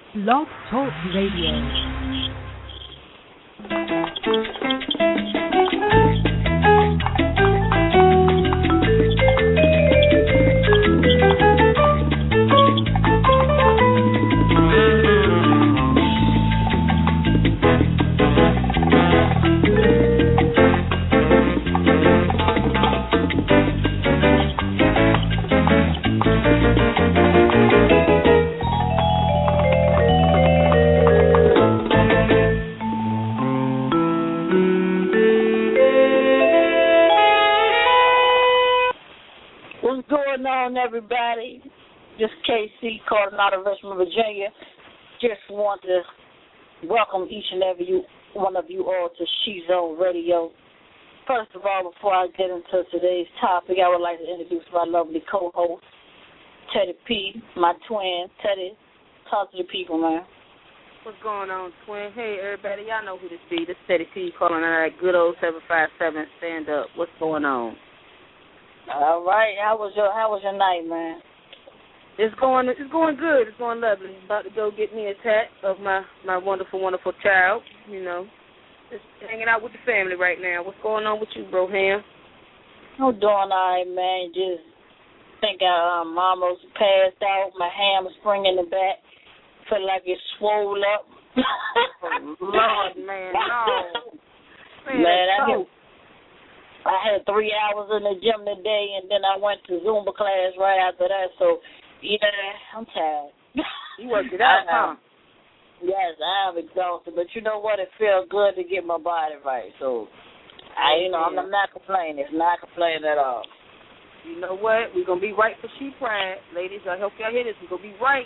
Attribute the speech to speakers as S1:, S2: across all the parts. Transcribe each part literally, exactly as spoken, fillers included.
S1: Blog Talk Radio.
S2: Everybody, this is K C calling out of Richmond, Virginia. Just want to welcome each and every you, one of you all to She Zone Radio. First of all, before I get into today's topic, I would like to introduce my lovely co-host, Teddy P, my twin. Teddy, talk to the people, man.
S3: What's going on, twin? Hey, everybody, y'all know who this be. This is Teddy P calling out that good old seven five seven stand up. What's going on?
S2: All right. How was your How was your night, man?
S3: It's going It's going good. It's going lovely. About to go get me a tat of my my wonderful, wonderful child. You know, just hanging out with the family right now. What's going on with you, bro, Ham?
S2: I'm doing all right, man. Just think I um, almost passed out. My hamstring in the back. Feel like it's swole up.
S3: Oh, Lord, man, no. Man,
S2: man I
S3: so.
S2: I had three hours in the gym today, and then I went to Zumba class right after that. So, yeah, I'm tired.
S3: You worked it out, huh?
S2: Yes, I'm exhausted. But you know what? It feels good to get my body right. So, I, you know, I'm, I'm not complaining. It's not complaining at all.
S3: You know what? We're going to be right for She Pride. Ladies, I hope y'all hear this. We're going to be right.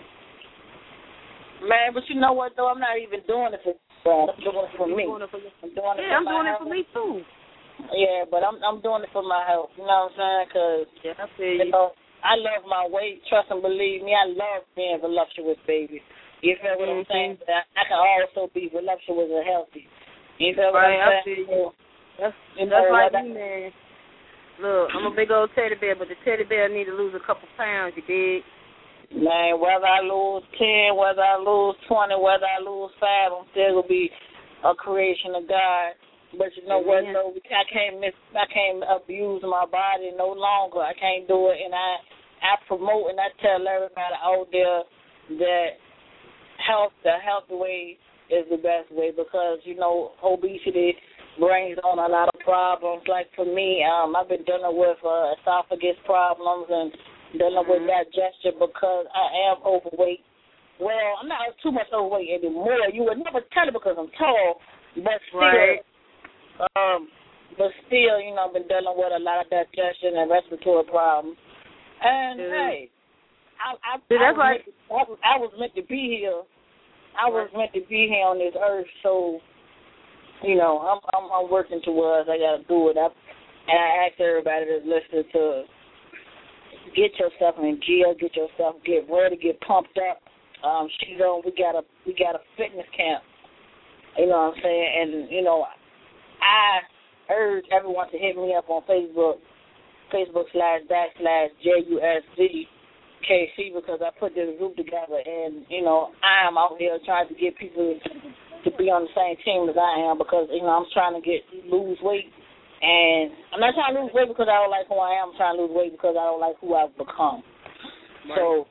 S2: Man, but you know what, though? I'm not even doing it for Pride. I'm doing it for me.
S3: Doing it for
S2: I'm doing it
S3: yeah,
S2: for
S3: I'm doing
S2: health.
S3: it for me, too.
S2: Yeah, but I'm I'm doing it for my health. You know what I'm saying? Because
S3: yeah, I feel
S2: you know, I love my weight. Trust and believe me, I love being voluptuous, baby. You feel what
S3: mm-hmm.
S2: I'm saying? But I, I can also be voluptuous and healthy. You feel what
S3: right,
S2: I'm saying?
S3: I feel you. That's,
S2: you
S3: that's
S2: know,
S3: like
S2: I,
S3: me, man. Look, I'm a big old teddy bear, but the teddy bear need to lose a couple pounds, you dig?
S2: Man, whether I lose ten, whether I lose twenty, whether I lose five, I'm still going to be a creation of God. But you know what,
S3: yeah.
S2: though, I can't miss, I can't abuse my body no longer. I can't do it, and I, I promote and I tell everybody out there that health, the healthy way is the best way because you know obesity brings on a lot of problems. Like for me, um, I've been dealing with uh, esophagus problems and dealing
S3: mm-hmm.
S2: with digestion because I am overweight. Well, I'm not too much overweight anymore. You would never tell it because I'm tall, but still.
S3: Right.
S2: Um, but still, you know, I've been dealing with a lot of digestion and respiratory problems. And
S3: mm-hmm.
S2: hey, I, I,
S3: Dude,
S2: I,
S3: that's
S2: was
S3: like,
S2: meant to, I, was, I was meant to be here. I was meant to be here on this earth, so you know, I'm I'm, I'm working towards. I gotta do it. I, and I ask everybody that's listening to get yourself in gear, get yourself, get ready, get pumped up. Um, she's on. We got a we got a fitness camp. You know what I'm saying? And you know. I urge everyone to hit me up on Facebook, Facebook slash backslash J U S Z K C because I put this group together and, you know, I am out here trying to get people to be on the same team as I am because, you know, I'm trying to get lose weight. And I'm not trying to lose weight because I don't like who I am. I'm trying to lose weight because I don't like who I've become. Right. So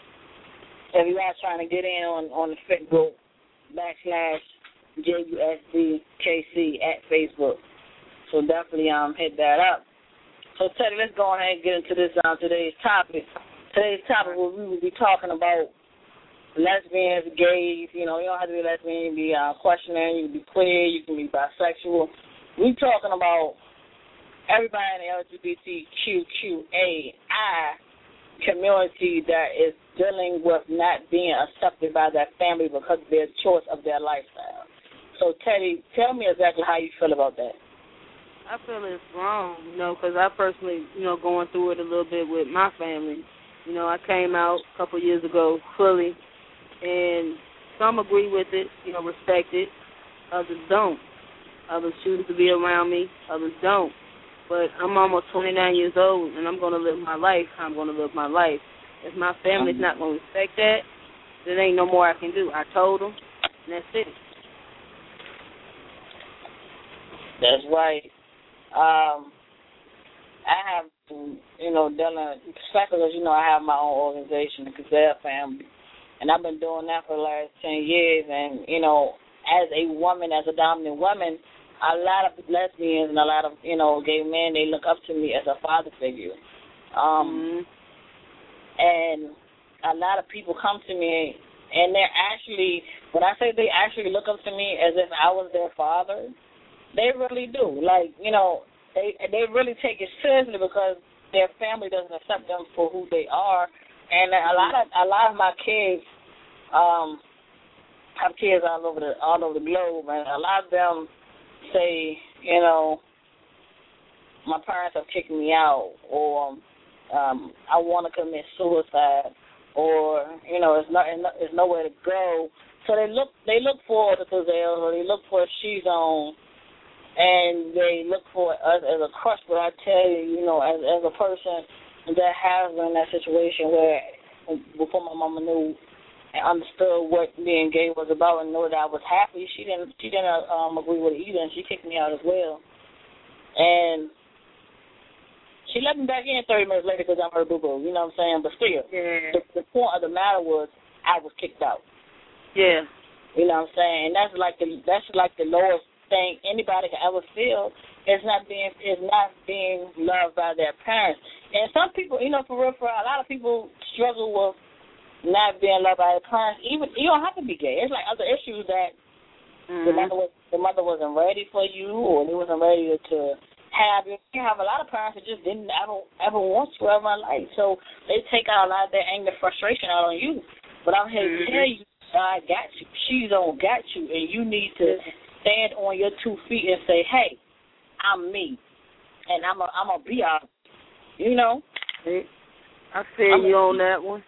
S2: if you are trying to get in on, on the Facebook backslash J U S D K C at Facebook. So definitely um hit that up. So Teddy, let's go ahead and get into this um today's topic. Today's topic we will be talking about lesbians, gays, you know, you don't have to be lesbian, you can be uh, questioning, you can be queer, you can be bisexual. We talking about everybody in the L G B T Q Q A I community that is dealing with not being accepted by their family because of their choice of their lifestyle. So, Teddy, tell me exactly how you feel about that.
S3: I feel it's wrong, you know, because I personally, you know, going through it a little bit with my family. You know, I came out a couple of years ago fully, and some agree with it, you know, respect it. Others don't. Others choose to be around me. Others don't. But I'm almost twenty-nine years old, and I'm going to live my life. I'm going to live my life. If my family's not going to respect that, there ain't no more I can do. I told them, and that's it.
S2: That's right. Um, I have, you know, done a, especially because, you know, I have my own organization, the Gazelle Family, and I've been doing that for the last ten years, and, you know, as a woman, as a dominant woman, a lot of lesbians and a lot of, you know, gay men, they look up to me as a father figure. Um,
S3: mm-hmm.
S2: And a lot of people come to me, and they're actually, when I say they actually look up to me as if I was their father, they really do. Like, you know, they they really take it seriously because their family doesn't accept them for who they are. And a lot of a lot of my kids um, have kids all over the all over the globe, and a lot of them say, you know, my parents have kicked me out, or um, I want to commit suicide, or you know, it's not it's nowhere to go. So they look they look for the Gazelle, or they look for She Zone, and they look for us as a crush. But I tell you, you know, as as a person that has been in that situation where before my mama knew and understood what being gay was about and knew that I was happy, she didn't she didn't um, agree with it either, and she kicked me out as well. And she let me back in thirty minutes later because I'm her boo-boo, you know what I'm saying? But still,
S3: yeah.
S2: the, the point of the matter was I was kicked out.
S3: Yeah.
S2: You know what I'm saying? And that's like the that's like the lowest thing anybody can ever feel. It's not being it's not being loved by their parents. And some people, you know, for real, for a lot of people struggle with not being loved by their parents. Even you don't have to be gay. It's like other issues that mm-hmm. the mother was, the mother wasn't ready for you, or they wasn't ready to have you. You have a lot of parents that just didn't ever ever want you ever in life, so they take out a lot of their anger, frustration out on you. But I'm here mm-hmm. to tell you, God got you. She don't got you, and you need to stand on your two feet and say, "Hey, I'm me, and I'm a I'm a be out." You know.
S3: I feel I'm you a, on that one.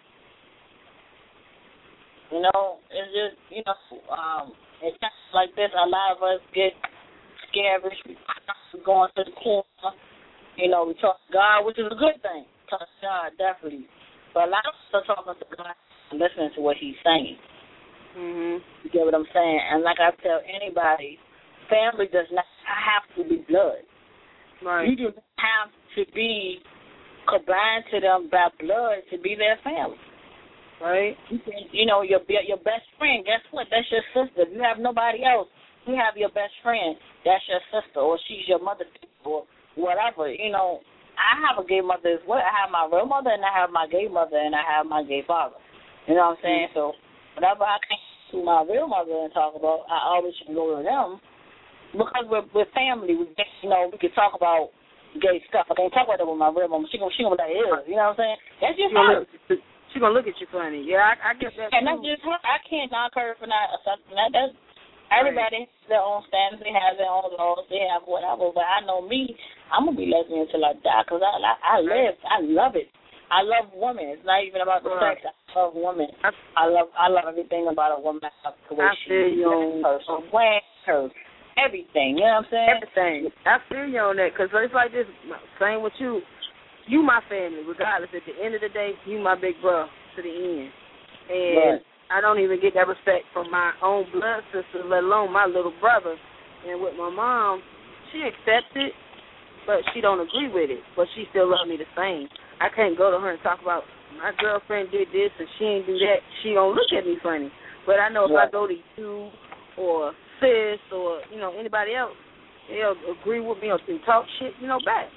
S2: You know, it's just you know, um, it's just like this. A lot of us get scared. We're going to the corner. You know, we talk to God, which is a good thing. Talk to God, definitely. But a lot of us are talking to God and listening to what He's saying.
S3: Mm-hmm.
S2: You get what I'm saying? And like I tell anybody, family does not have to be blood.
S3: Right.
S2: You do not have to be combined to them by blood to be their family.
S3: Right.
S2: You, can, you know, your your best friend, guess what? That's your sister. If you have nobody else, you have your best friend. That's your sister, or she's your mother, or whatever. You know, I have a gay mother as well. I have my real mother, and I have my gay mother, and I have my gay father. You know what I'm saying? Mm-hmm. So whenever I come to my real mother and talk about, I always can go to them because we're we're family. We you know we can talk about gay stuff. I can't talk about that with my real mama. She gonna she gonna be like, ew. You know what I'm saying? That's just her.
S3: She gonna look at you funny. Yeah, I, I guess that.
S2: And that's just her. I can't knock her for not accepting that. That's everybody right. has their own standards. They have their own laws. They have whatever. But I know me. I'm gonna be lesbian until I die because I, I I live. I love it. I love women. It's not even about the right. sex. I love women. I, I love I love everything about a woman. The way
S3: I
S2: she
S3: feel you on
S2: her, her way, her everything. You know what I'm saying?
S3: Everything. I feel you on that because it's like this. Same with you. You my family, regardless. At the end of the day, you my big brother to the end. And right. I don't even get that respect from my own blood sister, let alone my little brother. And with my mom, she accepts it, but she don't agree with it. But she still loves me the same. I can't go to her and talk about my girlfriend did this and she ain't do that. She don't look at me funny. But I know if right. I go to you or sis or, you know, anybody else, they'll agree with me or talk shit, you know, back.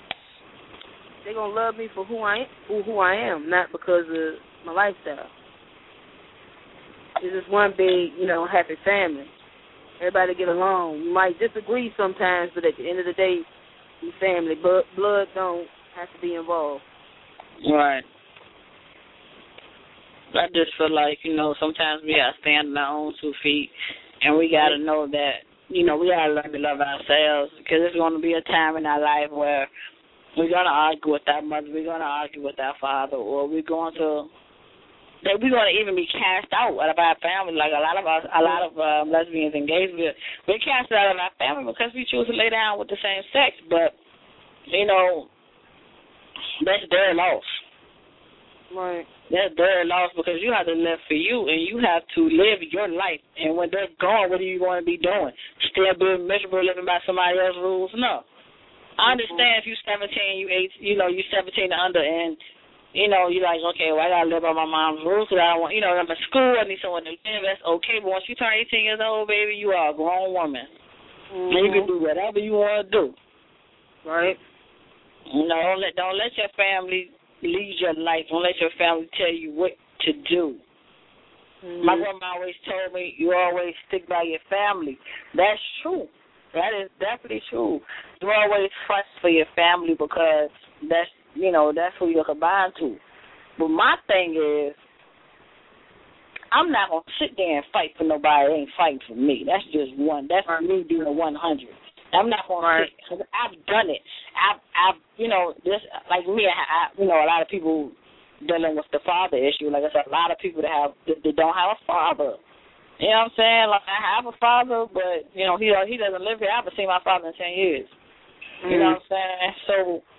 S3: They're going to love me for who I am, for who I am, not because of my lifestyle. It's just one big, you know, happy family. Everybody get along. You might disagree sometimes, but at the end of the day, we family. But blood don't have to be involved.
S2: Right. I just feel like, you know, sometimes we got to stand on our own two feet, and we got to know that, you know, we got to learn to love ourselves because there's going to be a time in our life where we're going to argue with our mother, we're going to argue with our father, or we're going to that we're going to even be cast out of our family. Like a lot of us, a lot of um, lesbians and gays, we're, we're cast out of our family because we choose to lay down with the same sex. But, you know, that's their loss.
S3: Right.
S2: That's their loss because you have to live for you and you have to live your life. And when they're gone, what are you going to be doing? Still being miserable living by somebody else's rules? No. I understand if you're seventeen, you eight, you know, you're seventeen and under, and you know, you're like, okay, well, I gotta live by my mom's rules because I don't want, you know, I'm in school, I need someone to live. That's okay, but once you turn eighteen years old, baby, you are a grown woman, mm-hmm. and you can do whatever you want to do.
S3: Right.
S2: You know, don't let don't let your family lead your life. Don't let your family tell you what to do. Mm-hmm. My grandma always told me, you always stick by your family. That's true. That is definitely true. You always fight for your family because that's, you know, that's who you're combined to. But my thing is, I'm not going to sit there and fight for nobody that ain't fighting for me. That's just one. That's me being a one hundred. I'm not going to sit. I've done it. I've, I've, you know, this, like me, I, I, you know, a lot of people dealing with the father issue. Like I said, a lot of people that have, that, that don't have a father. You know what I'm saying? Like, I have a father, but, you know, he he doesn't live here. I haven't seen my father in ten years. Mm-hmm. You know what I'm saying? So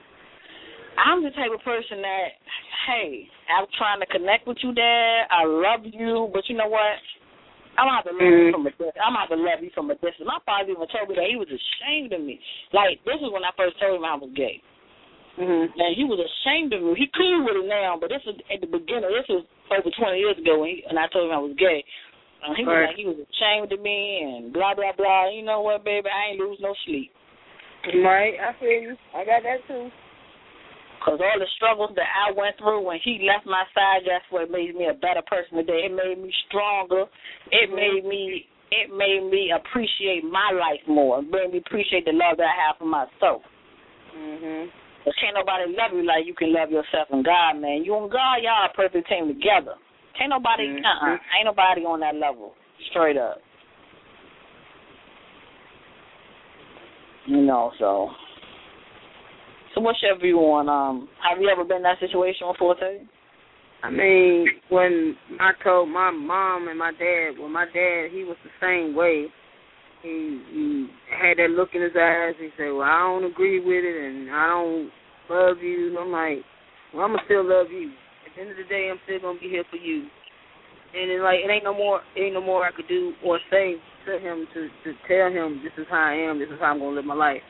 S2: I'm the type of person that, hey, I'm trying to connect with you, Dad. I love you, but you know what? I'm going to have to love mm-hmm. you from a distance. I'm going to have to love you from a distance. My father even told me that he was ashamed of me. Like, this is when I first told him I was gay. Mm-hmm. And he was ashamed of me. He cool with it now, but this was at the beginning. This was over twenty years ago when he, and I told him I was gay. Uh, he was right. like, he was ashamed of me and blah, blah, blah. You know what, baby? I ain't lose no sleep.
S3: Right, I feel you. I got that, too.
S2: Because all the struggles that I went through when he left my side, that's what made me a better person today. It made me stronger. It mm-hmm. made me it made me appreciate my life more. It made me appreciate the love that I have for myself.
S3: Mm-hmm.
S2: Because can't nobody love you like you can love yourself and God, man. You and God, y'all a perfect team together. Ain't nobody, mm-hmm. uh-uh, ain't nobody on that level, straight up. You know, so. So what's your view on, um, have you ever been in that situation before, Teddy?
S3: I mean, when I told my mom and my dad, well, my dad, he was the same way. He, he had that look in his eyes. He said, well, I don't agree with it, and I don't love you. I'm like, well, I'm going to still love you. At the end of the day, I'm still gonna be here for you. And it like it ain't no more, it ain't no more I could do or say to him to, to tell him this is how I am, this is how I'm gonna live my life.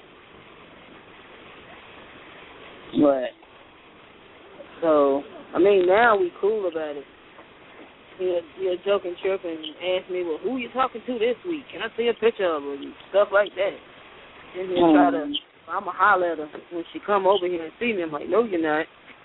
S2: Right.
S3: So I mean, now we cool about it. He'll, he'll joke and chirp and ask me, well, who you talking to this week? Can I see a picture of her and stuff like that? And he'll mm. try to, I'm going to holler at her when she come over here and see me. I'm like, no, you're not.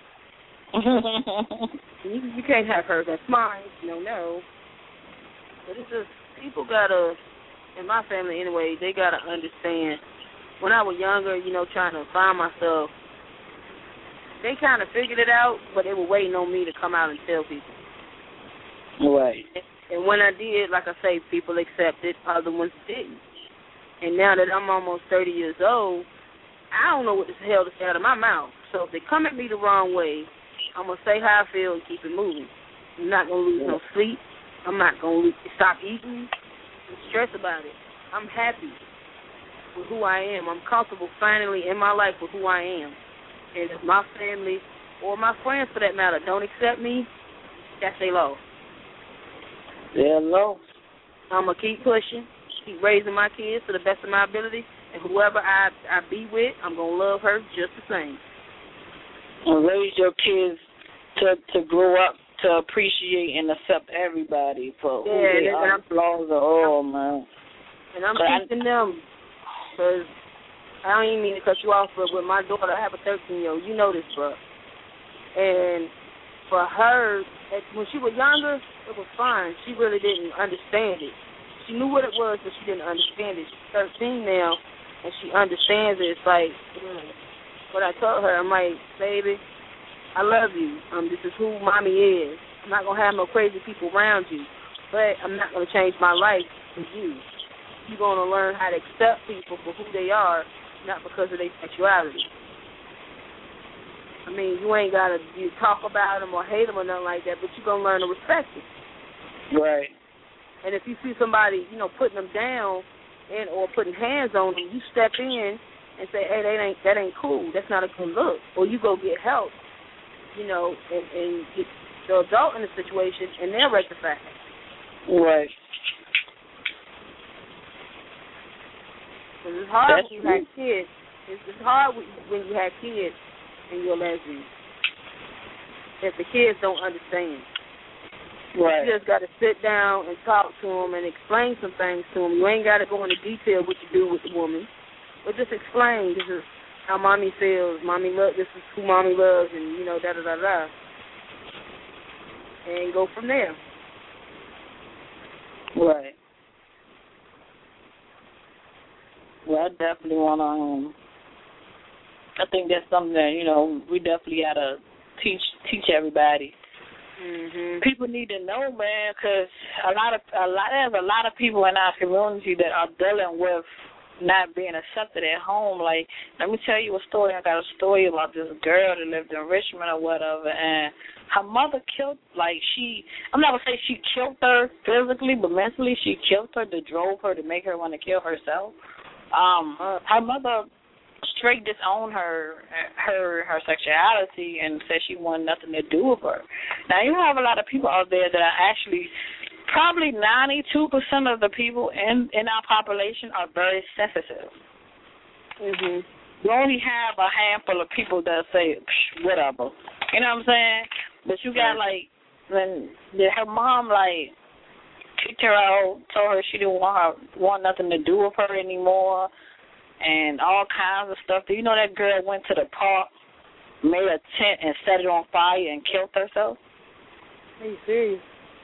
S3: you, you can't have her. That's mine. No, no. But it's just, people got to, in my family anyway, they got to understand. When I was younger, you know, trying to find myself, they kind of figured it out, but they were waiting on me to come out and tell people.
S2: Right.
S3: And when I did, like I say, people accepted, other ones didn't. And now that I'm almost thirty years old, I don't know what the hell to say out of my mouth. So if they come at me the wrong way, I'm going to say how I feel and keep it moving. I'm not going to lose no sleep. I'm not going to stop eating and stress about it. I'm happy with who I am. I'm comfortable finally in my life with who I am. And if my family or my friends, for that matter, don't accept me, that's their loss.
S2: They're low.
S3: I'm going to keep pushing, keep raising my kids to the best of my ability, and whoever I, I be with, I'm going to love her just the same.
S2: And raise your kids to to grow up to appreciate and accept everybody for
S3: yeah,
S2: who they
S3: and
S2: are,
S3: I'm,
S2: flaws or all, man.
S3: And I'm teaching them, because I don't even mean to cut you off, but with my daughter, I have a thirteen-year-old. You know this, bro. And for her, when she was younger, it was fine. She really didn't understand it. She knew what it was, but she didn't understand it. She's thirteen now, and she understands it. It's like, mm. What I told her, I'm like, baby, I love you. Um, this is who mommy is. I'm not going to have no crazy people around you, but I'm not going to change my life for you. You're going to learn how to accept people for who they are, not because of their sexuality. I mean, you ain't got to you talk about them or hate them or nothing like that, but you're going to learn to respect them.
S2: Right.
S3: And if you see somebody, you know, putting them down and or putting hands on them, you step in and say, hey, that ain't that ain't cool. That's not a good look. Or you go get help, you know, and, and the adult in the situation, and then rectify it.
S2: Right.
S3: Because it's hard
S2: That's
S3: when you
S2: true.
S3: have kids. It's, it's hard when you have kids and you're a lesbian. If the kids don't understand.
S2: Right.
S3: You just got to sit down and talk to them and explain some things to them. You ain't got to go into detail what you do with the woman, but just explain. This is how mommy feels. Mommy love. This is who mommy loves, and you know, da da da da. And go from there.
S2: Right. Well, I definitely want to. Um, I think that's something that you know we definitely gotta teach teach everybody.
S3: Mm-hmm.
S2: People need to know, man, because a lot of a lot there's a lot of people in our community that are dealing with not being accepted at home. Like, let me tell you a story. I got a story about this girl that lived in Richmond or whatever, and her mother killed. Like she, I'm not gonna say she killed her physically, but mentally she killed her to drove her to make her want to kill herself. Um, her mother straight disowned her her her sexuality and said she wanted nothing to do with her. Now you have a lot of people out there that are actually probably ninety-two percent of the people in in our population are very sensitive.
S3: Mhm.
S2: You only have a handful of people that say psh, whatever. You know what I'm saying? But you got like when her mom like kicked her out, told her she didn't want her want nothing to do with her anymore. And all kinds of stuff. Do you know that girl went to the park, made a tent, and set it on fire and killed herself?
S3: Are you serious?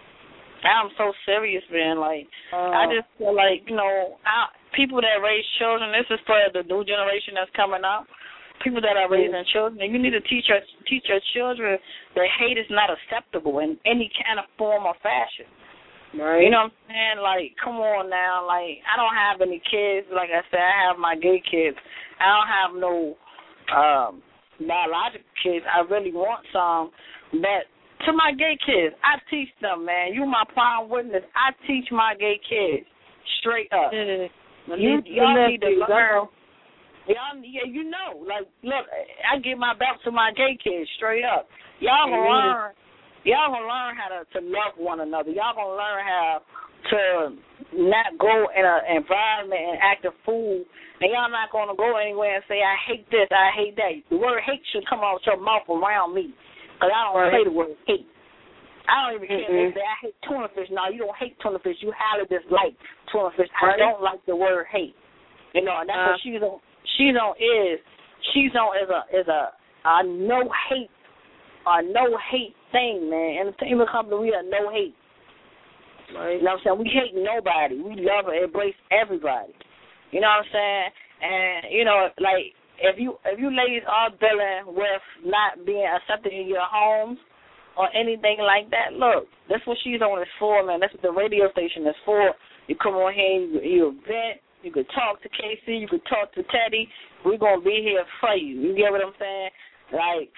S2: I'm so serious, man. Like,
S3: uh,
S2: I just feel like, you know, I, people that raise children, this is for the new generation that's coming up, people that are raising children, and you need to teach your, teach your children that hate is not acceptable in any kind of form or fashion.
S3: Right.
S2: You know what I'm saying? Like, come on now. Like, I don't have any kids. Like I said, I have my gay kids. I don't have no um, biological kids. I really want some. But to my gay kids, I teach them, man. You my prime witness. I teach my gay kids straight up.
S3: Yeah.
S2: You, y'all need to learn. Y'all, yeah, you know. Like, look, I give my back to my gay kids straight up. Y'all gonna learn. Y'all gonna learn how to, to love one another. Y'all gonna learn how to not go in an environment and act a fool. And y'all not gonna go anywhere and say, I hate this, I hate that. The word hate should come out your mouth around me. Because I don't right. say the word hate. I don't even care mm-hmm. if they say I hate tuna fish. No, you don't hate tuna fish. You highly dislike tuna fish. Right. I don't like the word hate. You know, and that's uh, what she's on. She's on is she's on is a is a, a no hate a no hate thing, man. Entertainment company, we are no hate. Right. You know what I'm saying? We hate nobody. We love and embrace everybody. You know what I'm saying? And you know, like if you if you ladies are dealing with not being accepted in your homes or anything like that, look, that's what she's on is for, man. That's what the radio station is for. You come on here, you, you vent, you could talk to K C, you could talk to Teddy. We're gonna be here for you. You get what I'm saying? Like,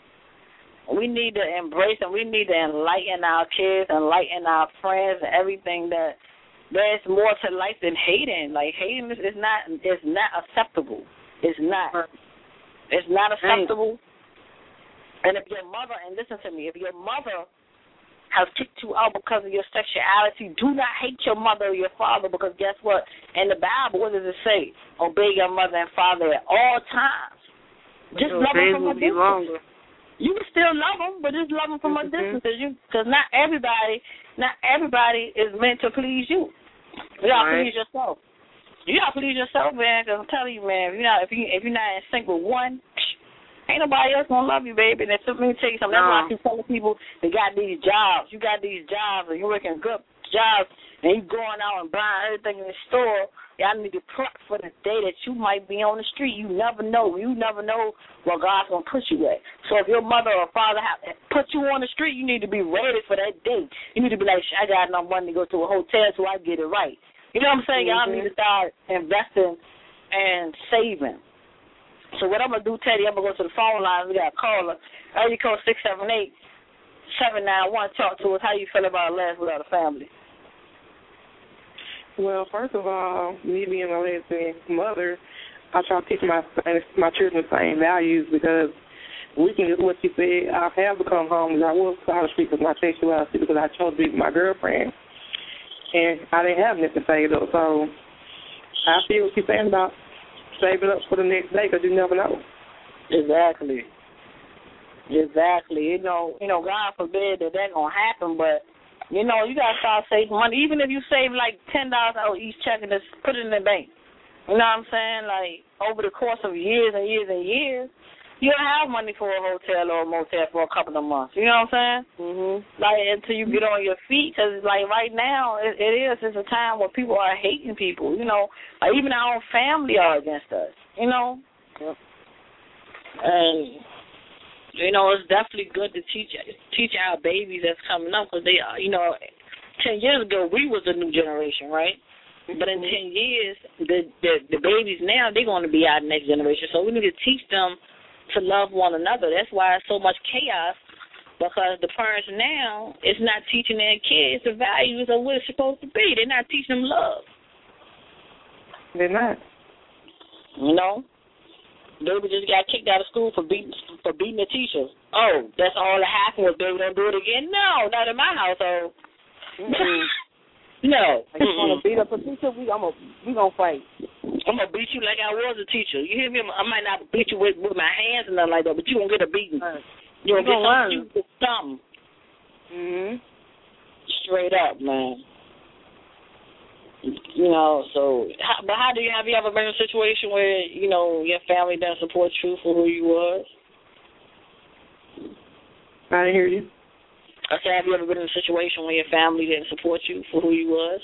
S2: we need to embrace and we need to enlighten our kids, enlighten our friends, and everything that there's more to life than hating. Like, hating is, is not is not acceptable. It's not. It's not acceptable. And if your mother, and listen to me, if your mother has kicked you out because of your sexuality, do not hate your mother or your father, because guess what? In the Bible, what does it say? Obey your mother and father at all times. Just love them from a distance. You can still love them, but just love them from mm-hmm. a distance, because not everybody, not everybody is meant to please you. You gotta right. please yourself. You gotta please yourself, man. Because I'm telling you, man, if you're not, if you if you're not in sync with one, ain't nobody else gonna love you, baby. And let me tell you something. That's why I keep telling people they got these jobs. You got these jobs, and you're working good jobs, and you going out and buying everything in the store. Y'all need to prep for the day that you might be on the street. You never know. You never know where God's going to put you at. So if your mother or father have put you on the street, you need to be ready for that day. You need to be like, I got enough money to go to a hotel so I get it right. You know what I'm saying? Mm-hmm. Y'all need to start investing and saving. So what I'm going to do, Teddy, I'm going to go to the phone line. We got a caller. Area code six seven eight, seven nine one. Talk to us. How you feel about Last Without a Family?
S4: Well, first of all, me being a lesbian mother, I try to teach my my children the same values, because weekend is what she said. I have become homeless. I was out of the street because of my sexuality because I chose to be with my girlfriend. And I didn't have nothing saved up. So I feel what she's saying about saving up for the next day because you never know.
S2: Exactly. Exactly. You know, you know, God forbid that that's going to happen, but, you know, you got to start saving money. Even if you save like ten dollars out each check and just put it in the bank. You know what I'm saying? Like, over the course of years and years and years, you'll have money for a hotel or a motel for a couple of months. You know what I'm saying?
S3: Mhm.
S2: Like, until you get on your feet, because, like, right now, it, it is. It's a time where people are hating people, you know. Like, even our own family are against us, you know?
S3: Yep.
S2: And... You know, it's definitely good to teach teach our babies that's coming up because they are, you know, ten years ago we was the new generation, right? But in ten years, the the, the babies now, they're going to be our next generation. So we need to teach them to love one another. That's why it's so much chaos because the parents now is not teaching their kids the values of what it's supposed to be. They're not teaching them love.
S4: They're not.
S2: You know? Baby just got kicked out of school for beating for beating the teacher. Oh, that's all that happened was baby don't do it again? No, not in my household. No.
S3: I just want to beat up a teacher. We I'm a, we gonna fight.
S2: I'm gonna beat you like I was a teacher. You hear me? I might not beat you with, with my hands and nothing like that, but you gonna get a beating.
S3: Right.
S2: You gonna
S3: You
S2: get
S3: gonna
S2: something.
S3: learn.
S2: You get something.
S3: Mhm.
S2: Straight up, man. You know, so, how, but how do you, have you ever been in a situation where, you know, your family doesn't support you for who you was?
S4: I didn't hear you.
S2: I said, have you ever been in a situation where your family didn't support you for who you was?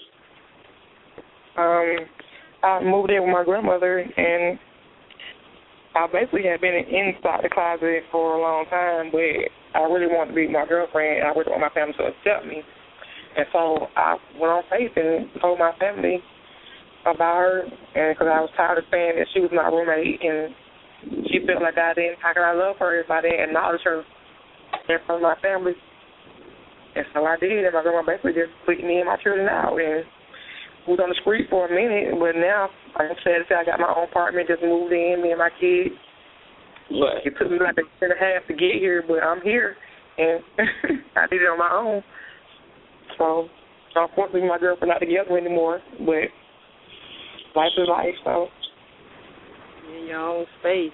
S4: Um, I moved in with my grandmother, and I basically had been inside the closet for a long time, but I really wanted to be my girlfriend, and I really want my family to accept me. And so I went on faith and told my family about her, and because I was tired of saying that she was my roommate, and she felt like I didn't, how could I love her if I didn't acknowledge her in front of my family? And so I did, and my grandma basically just put me and my children out, and we was on the street for a minute, but now, like I said, I got my own apartment, just moved in, me and my kids.
S2: What?
S4: It took me like a year and a half to get here, but I'm here, and I did it on my own. So, unfortunately, my girlfriend not together anymore, but life is life, so.
S3: In your own space.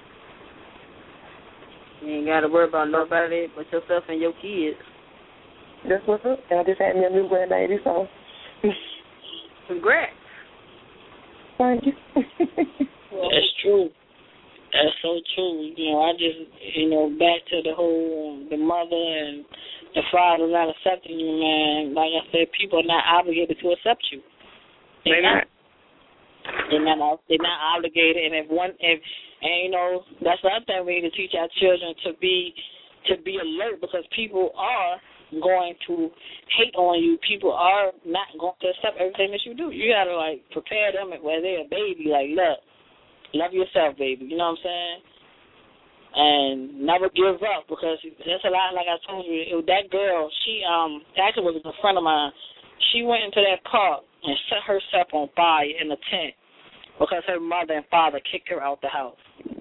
S3: You ain't got to worry about nobody but yourself and your kids.
S4: That's what's up. And I just had me a new grandbaby, so.
S3: Congrats.
S4: Thank you.
S2: That's true. That's so true. You know, I just, you know, back to the whole, um, the mother and the father not accepting you, man. Like I said, people are not obligated to accept you. They're,
S4: They're
S2: not. They're not. They're not obligated. And if one, if, and you know, that's the other thing we need to teach our children to be, to be alert because people are going to hate on you. People are not going to accept everything that you do. You gotta like prepare them where they're a baby. Like, look, love yourself, baby. You know what I'm saying? And never give up because there's a lot, like I told you, it, that girl, she um actually was a friend of mine. She went into that park and set herself on fire in a tent because her mother and father kicked her out the house.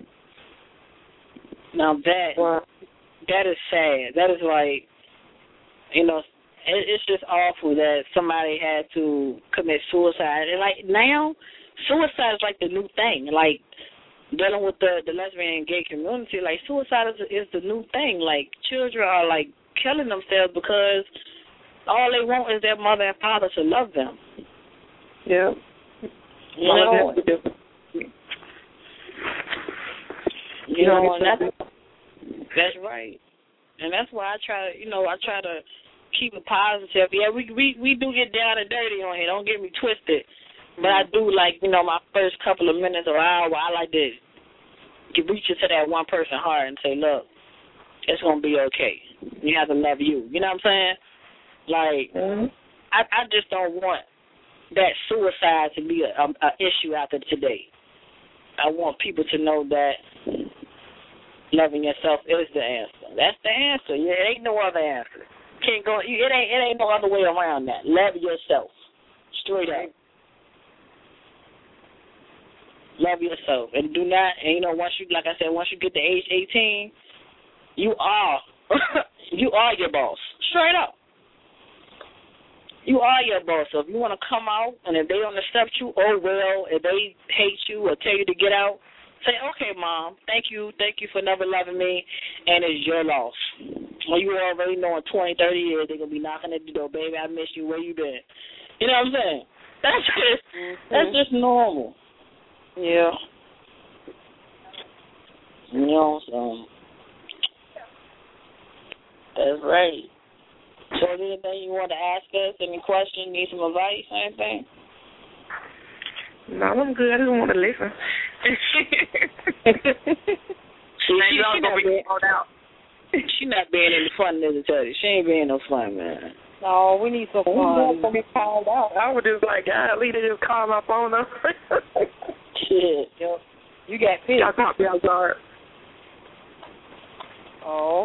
S2: Now that,
S4: Wow.
S2: that is sad. That is like, you know, it, it's just awful that somebody had to commit suicide. And like now, suicide is like the new thing. Like, dealing with the, the lesbian and gay community, like, suicide is, is the new thing. Like, children are, like, killing themselves because all they want is their mother and father to love them.
S4: Yeah.
S2: You know, you know, and that's, that's right. And that's why I try to, you know, I try to keep it positive. Yeah, we, we, we do get down and dirty on here. Don't get me twisted. But I do like, you know, my first couple of minutes or hour, I like to get reach into that one person heart and say, look, it's going to be okay. You have to love you. You know what I'm saying? Like,
S4: mm-hmm.
S2: I, I just don't want that suicide to be a, a, a issue after today. I want people to know that loving yourself is the answer. That's the answer. Yeah, it ain't no other answer. Can't go. It ain't. It ain't no other way around that. Love yourself, straight up. Love yourself, and do not. And you know, once you, like I said, once you get to age eighteen, You are. You are your boss. Straight up. You are your boss. So if you want to come out and if they don't accept you, oh well. If they hate you or tell you to get out, say, okay, Mom, thank you. Thank you for never loving me, and it's your loss. Well, you already know in twenty, thirty years they're going to be knocking at the door, baby, I miss you. Where you been? You know what I'm saying? That's just, mm-hmm. that's just normal.
S3: Yeah.
S2: You know, so that's right. So anything you want to ask us, any questions, need some advice, anything?
S4: No, I'm good. I just want to listen.
S2: See, she's not being out. She not being any fun, to tell you. She ain't being no fun, man.
S3: No, we need some fun.
S4: We be called out. I was just like, God, Lee, they just called my phone up.
S2: Shit.
S3: Yep. You got pissed.
S4: Y'all caught me off guard.
S3: Oh.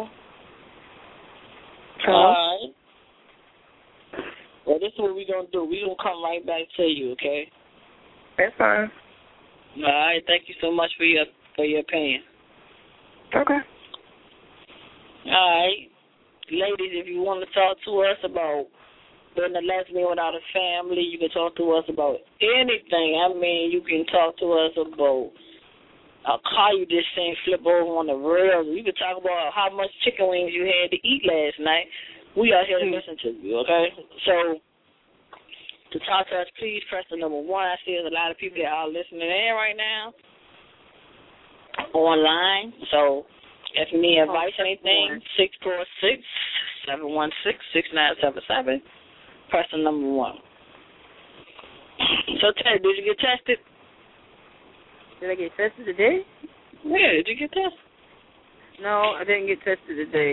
S2: All right. Well, this is what we're going to do. We're going to come right back to you, okay?
S4: That's fine.
S2: All right. Thank you so much for your for your opinion.
S4: Okay.
S2: All right. Ladies, if you want to talk to us about being a lesbian without a family, you can talk to us about anything. I mean, you can talk to us about a car you just seen flip over on the rails. You can talk about how much chicken wings you had to eat last night. We are here to listen to you, okay? So, to talk to us, please press the number one. I see there's a lot of people that are listening in right now online. So, if you need advice or anything, six four six, seven one six, six nine seven seven. Press the number one. So, Ted, did you get tested?
S3: Did I get tested today?
S2: Yeah, did you get tested?
S3: No, I didn't get tested today.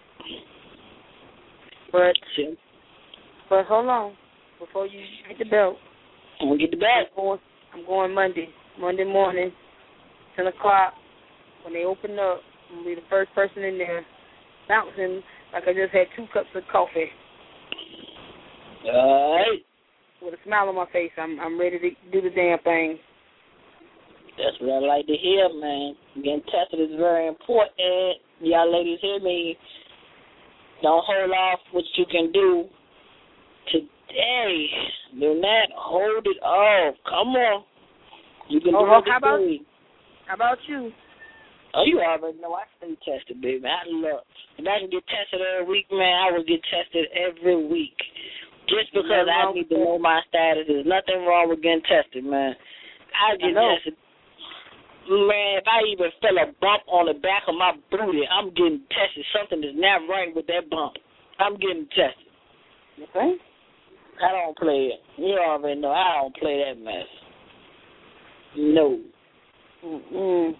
S3: But, but hold on. Before you get the belt.
S2: I'm going to get the belt.
S3: I'm going, I'm going Monday. Monday morning, ten o'clock. When they open up, I'm going to be the first person in there bouncing like I just had two cups of coffee.
S2: All right.
S3: With a smile on my face. I'm I'm ready to do the damn thing.
S2: That's what I like to hear, man. Getting tested is very important. Y'all ladies hear me. Don't hold off what you can do today. Do not hold it off. Come on. You can
S3: oh,
S2: do
S3: well,
S2: it
S3: how about,
S2: today.
S3: How about you?
S2: Oh, you already know I stay tested, baby. I love. If I can get tested every week, man, I will get tested every week. Just because I need to know my status. There's nothing wrong with getting tested, man. I get I tested. Man, if I even feel a bump on the back of my booty, I'm getting tested. Something is not right with that bump. I'm getting tested.
S3: Okay?
S2: I don't play it. You already know I don't play that mess. No.
S3: Mm-mm.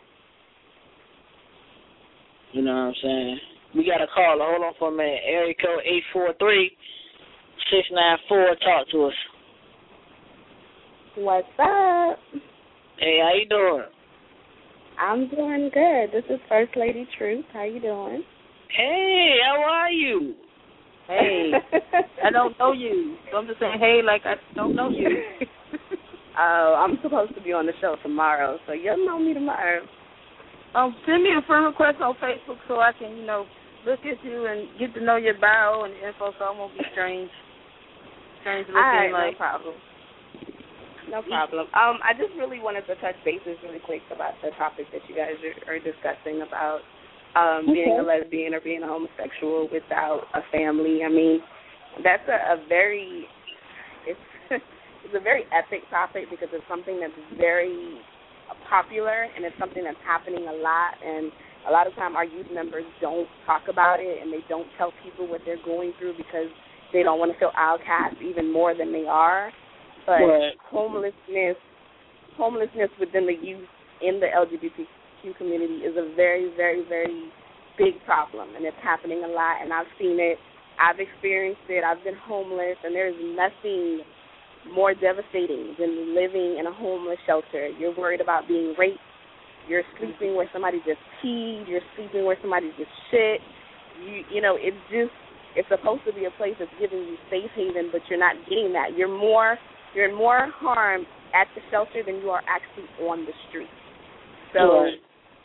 S2: You know what I'm saying? We got a caller. Hold on for a minute. Area code eight four three, six nine four. Talk to us.
S5: What's up?
S2: Hey, how you doing?
S5: I'm doing good. This is First Lady Truth. How you doing?
S2: Hey, how are you?
S3: Hey, I don't know you. So I'm just saying, hey, like I don't know you.
S5: Oh, I'm supposed to be on the show tomorrow, so you'll know me tomorrow.
S3: Um, send me a friend request on Facebook so I can, you know, look at you and get to know your bio and info so I won't be strange. Strange looking.
S5: All right,
S3: like.
S5: no problem. No problem. Um, I just really wanted to touch bases really quick about the topic that you guys are, are discussing about um, okay. being a lesbian or being a homosexual without a family. I mean, that's a, a very it's it's a very epic topic because it's something that's very popular and it's something that's happening a lot. And a lot of time our youth members don't talk about it and they don't tell people what they're going through because they don't want to feel outcast even more than they are. But right. homelessness, homelessness within the youth in the L G B T Q community is a very, very, very big problem, and it's happening a lot. And I've seen it, I've experienced it. I've been homeless, and there's nothing more devastating than living in a homeless shelter. You're worried about being raped. You're sleeping where somebody just peed. You're sleeping where somebody just shit. You, you know, it's just it's supposed to be a place that's giving you safe haven, but you're not getting that. You're more You're in more harm at the shelter than you are actually on the street. So,
S2: right.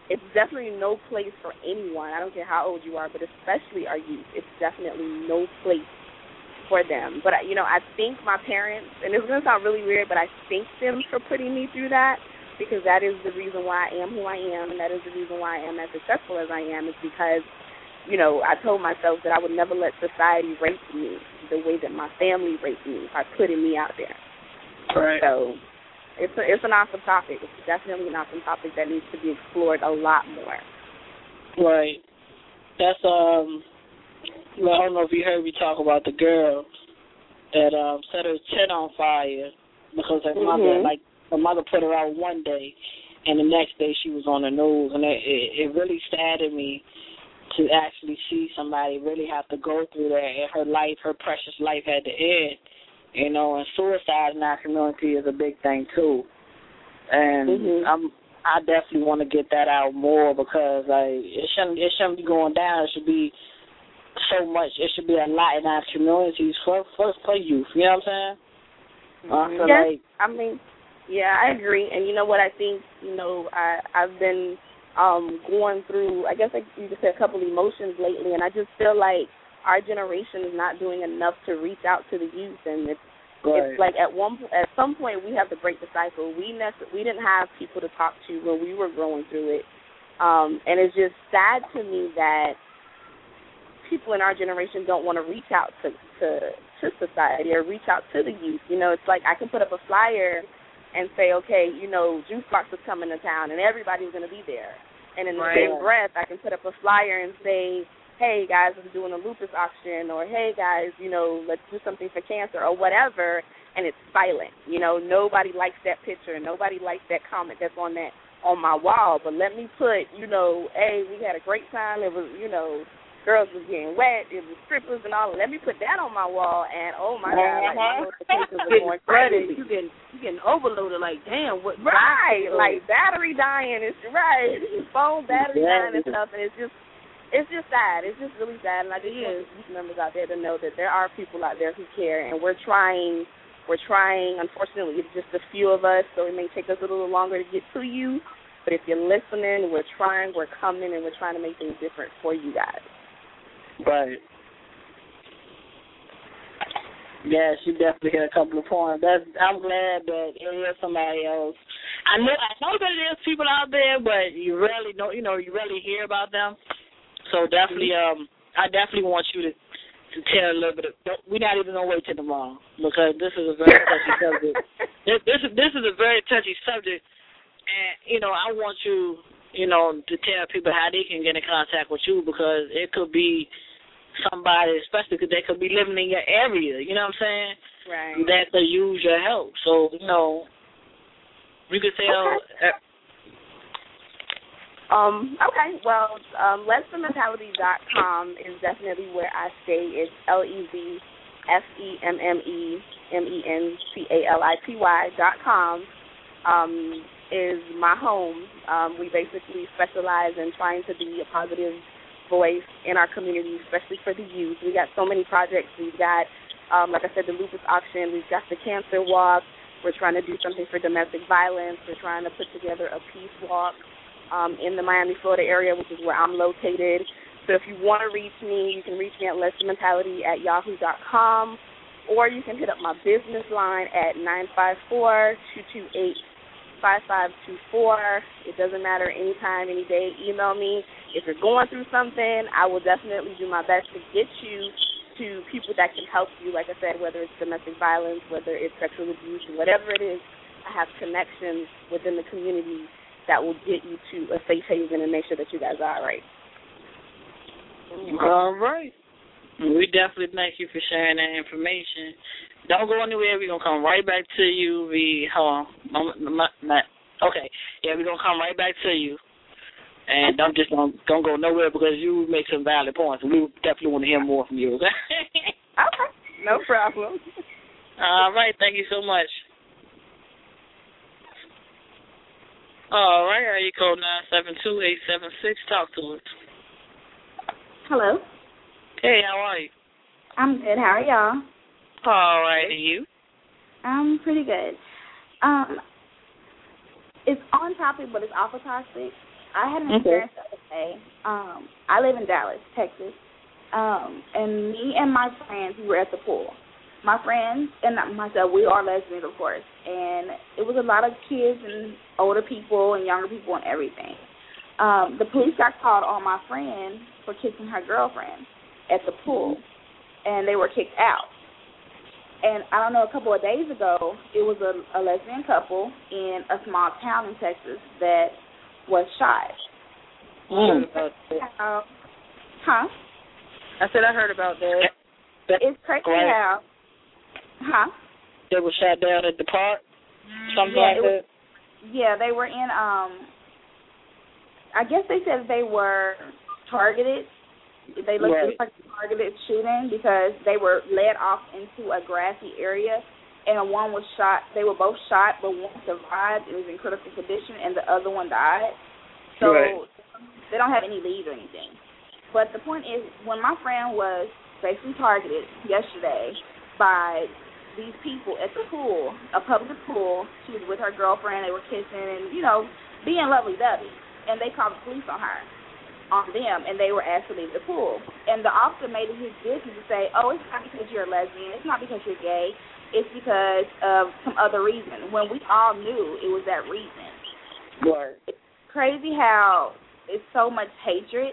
S5: it's definitely no place for anyone. I don't care how old you are, but especially our youth. It's definitely no place for them. But, you know, I thank my parents, and it's going to sound really weird, but I thank them for putting me through that, because that is the reason why I am who I am, and that is the reason why I am as successful as I am, is because, you know, I told myself that I would never let society rape me the way that my family raped me by putting me out there.
S2: Right.
S5: So it's a, it's an awesome topic. It's definitely an awesome topic that needs to be explored a lot more.
S2: Right. That's, um, well, I don't know if you heard me talk about the girl that um, set her chin on fire because her
S5: mm-hmm.
S2: mother, like, her mother put her out one day, and the next day she was on the news, and it, it, it really saddened me to actually see somebody really have to go through that, and her life, her precious life had to end. You know, and suicide in our community is a big thing too. And
S5: mm-hmm.
S2: I'm, I definitely want to get that out more because like it shouldn't, it shouldn't be going down. It should be so much. It should be a lot in our communities for for, for youth. You know what I'm saying? I feel
S5: yes,
S2: like,
S5: I mean, yeah, I agree. And you know what? I think you know I I've been um, going through. I guess like you just said a couple emotions lately, and I just feel like our generation is not doing enough to reach out to the youth, and it's
S2: right.
S5: it's like at one at some point we have to break the cycle. We nec- we didn't have people to talk to when we were going through it, um, and it's just sad to me that people in our generation don't want to reach out to, to to society or reach out to the youth. You know, it's like I can put up a flyer and say, okay, you know, Juice Box is coming to town, and everybody's going to be there. And in the
S2: right.
S5: same breath, I can put up a flyer and say, hey, guys, I'm doing a lupus auction, or hey, guys, you know, let's do something for cancer, or whatever, and it's silent. You know, nobody likes that picture. Nobody likes that comment that's on that on my wall. But let me put, you know, hey, we had a great time. It was, you know, girls was getting wet. It was strippers and all. Let me put that on my wall, and, oh, my God, like, my notifications are going crazy.
S3: You getting, you getting overloaded, like, damn, what?
S5: Right, like battery dying. It's right. Phone battery
S2: yeah.
S5: dying and stuff, and it's just, It's just sad. It's just really sad, and I just want youth members out there to know that there are people out there who care, and we're trying. We're trying. Unfortunately, it's just a few of us, so it may take us a little longer to get to you. But if you're listening, we're trying. We're coming, and we're trying to make things different for you guys.
S2: Right. Yes, you definitely hit a couple of points. That's, I'm glad that it is somebody else. I know. I know that there's people out there, but you rarely know. You know, you rarely hear about them. So definitely, um, I definitely want you to, to tell a little bit. Of, we're not even gonna wait till tomorrow because this is a very touchy subject. This, this is this is a very touchy subject, and you know I want you, you know, to tell people how they can get in contact with you because it could be somebody, especially because they could be living in your area. You know what I'm saying?
S5: Right.
S2: That could use your help. So you know, you could tell.
S5: Okay.
S2: Uh,
S5: Um, okay, well, um, less the mentality dot com is definitely where I stay. It's L E Z F E M M E M E N T A L I T Y dot com um, is my home. Um, we basically specialize in trying to be a positive voice in our community, especially for the youth. We got so many projects. We've got, um, like I said, the lupus auction. We've got the cancer walk. We're trying to do something for domestic violence. We're trying to put together a peace walk Um, in the Miami, Florida area, which is where I'm located. So if you want to reach me, you can reach me at lessmentality at yahoo dot com, or you can hit up my business line at nine five four, two two eight, five five two four. It doesn't matter, anytime, any day, email me. If you're going through something, I will definitely do my best to get you to people that can help you. Like I said, whether it's domestic violence, whether it's sexual abuse, whatever it is, I have connections within the community that will get you to a safe haven and make sure that you guys are all right.
S2: All right. We definitely thank you for sharing that information. Don't go anywhere. We're going to come right back to you. We, hold on. Okay. Yeah, we're going to come right back to you. And don't just don't, don't go nowhere because you make some valid points. We definitely want to hear more from you, okay?
S5: Okay. No problem.
S2: All right. Thank you so much. All right, area code nine seven two, eight seven six. Talk to us.
S6: Hello.
S2: Hey, how are you?
S6: I'm good. How are y'all?
S2: All right, and you?
S6: I'm pretty good. Um, it's on topic, but it's awful toxic. I had an
S2: Okay.
S6: experience the other day. Um, I live in Dallas, Texas, um, and me and my friends, we were at the pool. My friends and myself, we are lesbians, of course, and it was a lot of kids and older people and younger people and everything. Um, the police got called on my friend for kissing her girlfriend at the pool, and they were kicked out. And I don't know, a couple of days ago, it was a, a lesbian couple in a small town in Texas that was shot.
S2: Mm.
S6: How, huh?
S3: I said I heard about that.
S2: That-
S6: It's crazy
S2: Right.
S6: how, huh?
S2: They were shot down at the park, something
S6: Yeah,
S2: like
S6: it was-
S2: that.
S6: Yeah, they were in, um, I guess they said they were targeted. They looked
S2: Right.
S6: like a targeted shooting because they were led off into a grassy area, and one was shot. They were both shot, but one survived. It was in critical condition, and the other one died. So
S2: Right.
S6: they don't have any leads or anything. But the point is, when my friend was basically targeted yesterday by these people at the pool, a public pool, she was with her girlfriend, they were kissing and, you know, being lovey-dovey, and they called the police on her, on them, and they were asked to leave the pool. And the officer made it his business to say, oh, it's not because you're a lesbian, it's not because you're gay, it's because of some other reason, when we all knew it was that reason.
S2: Right.
S6: It's crazy how it's so much hatred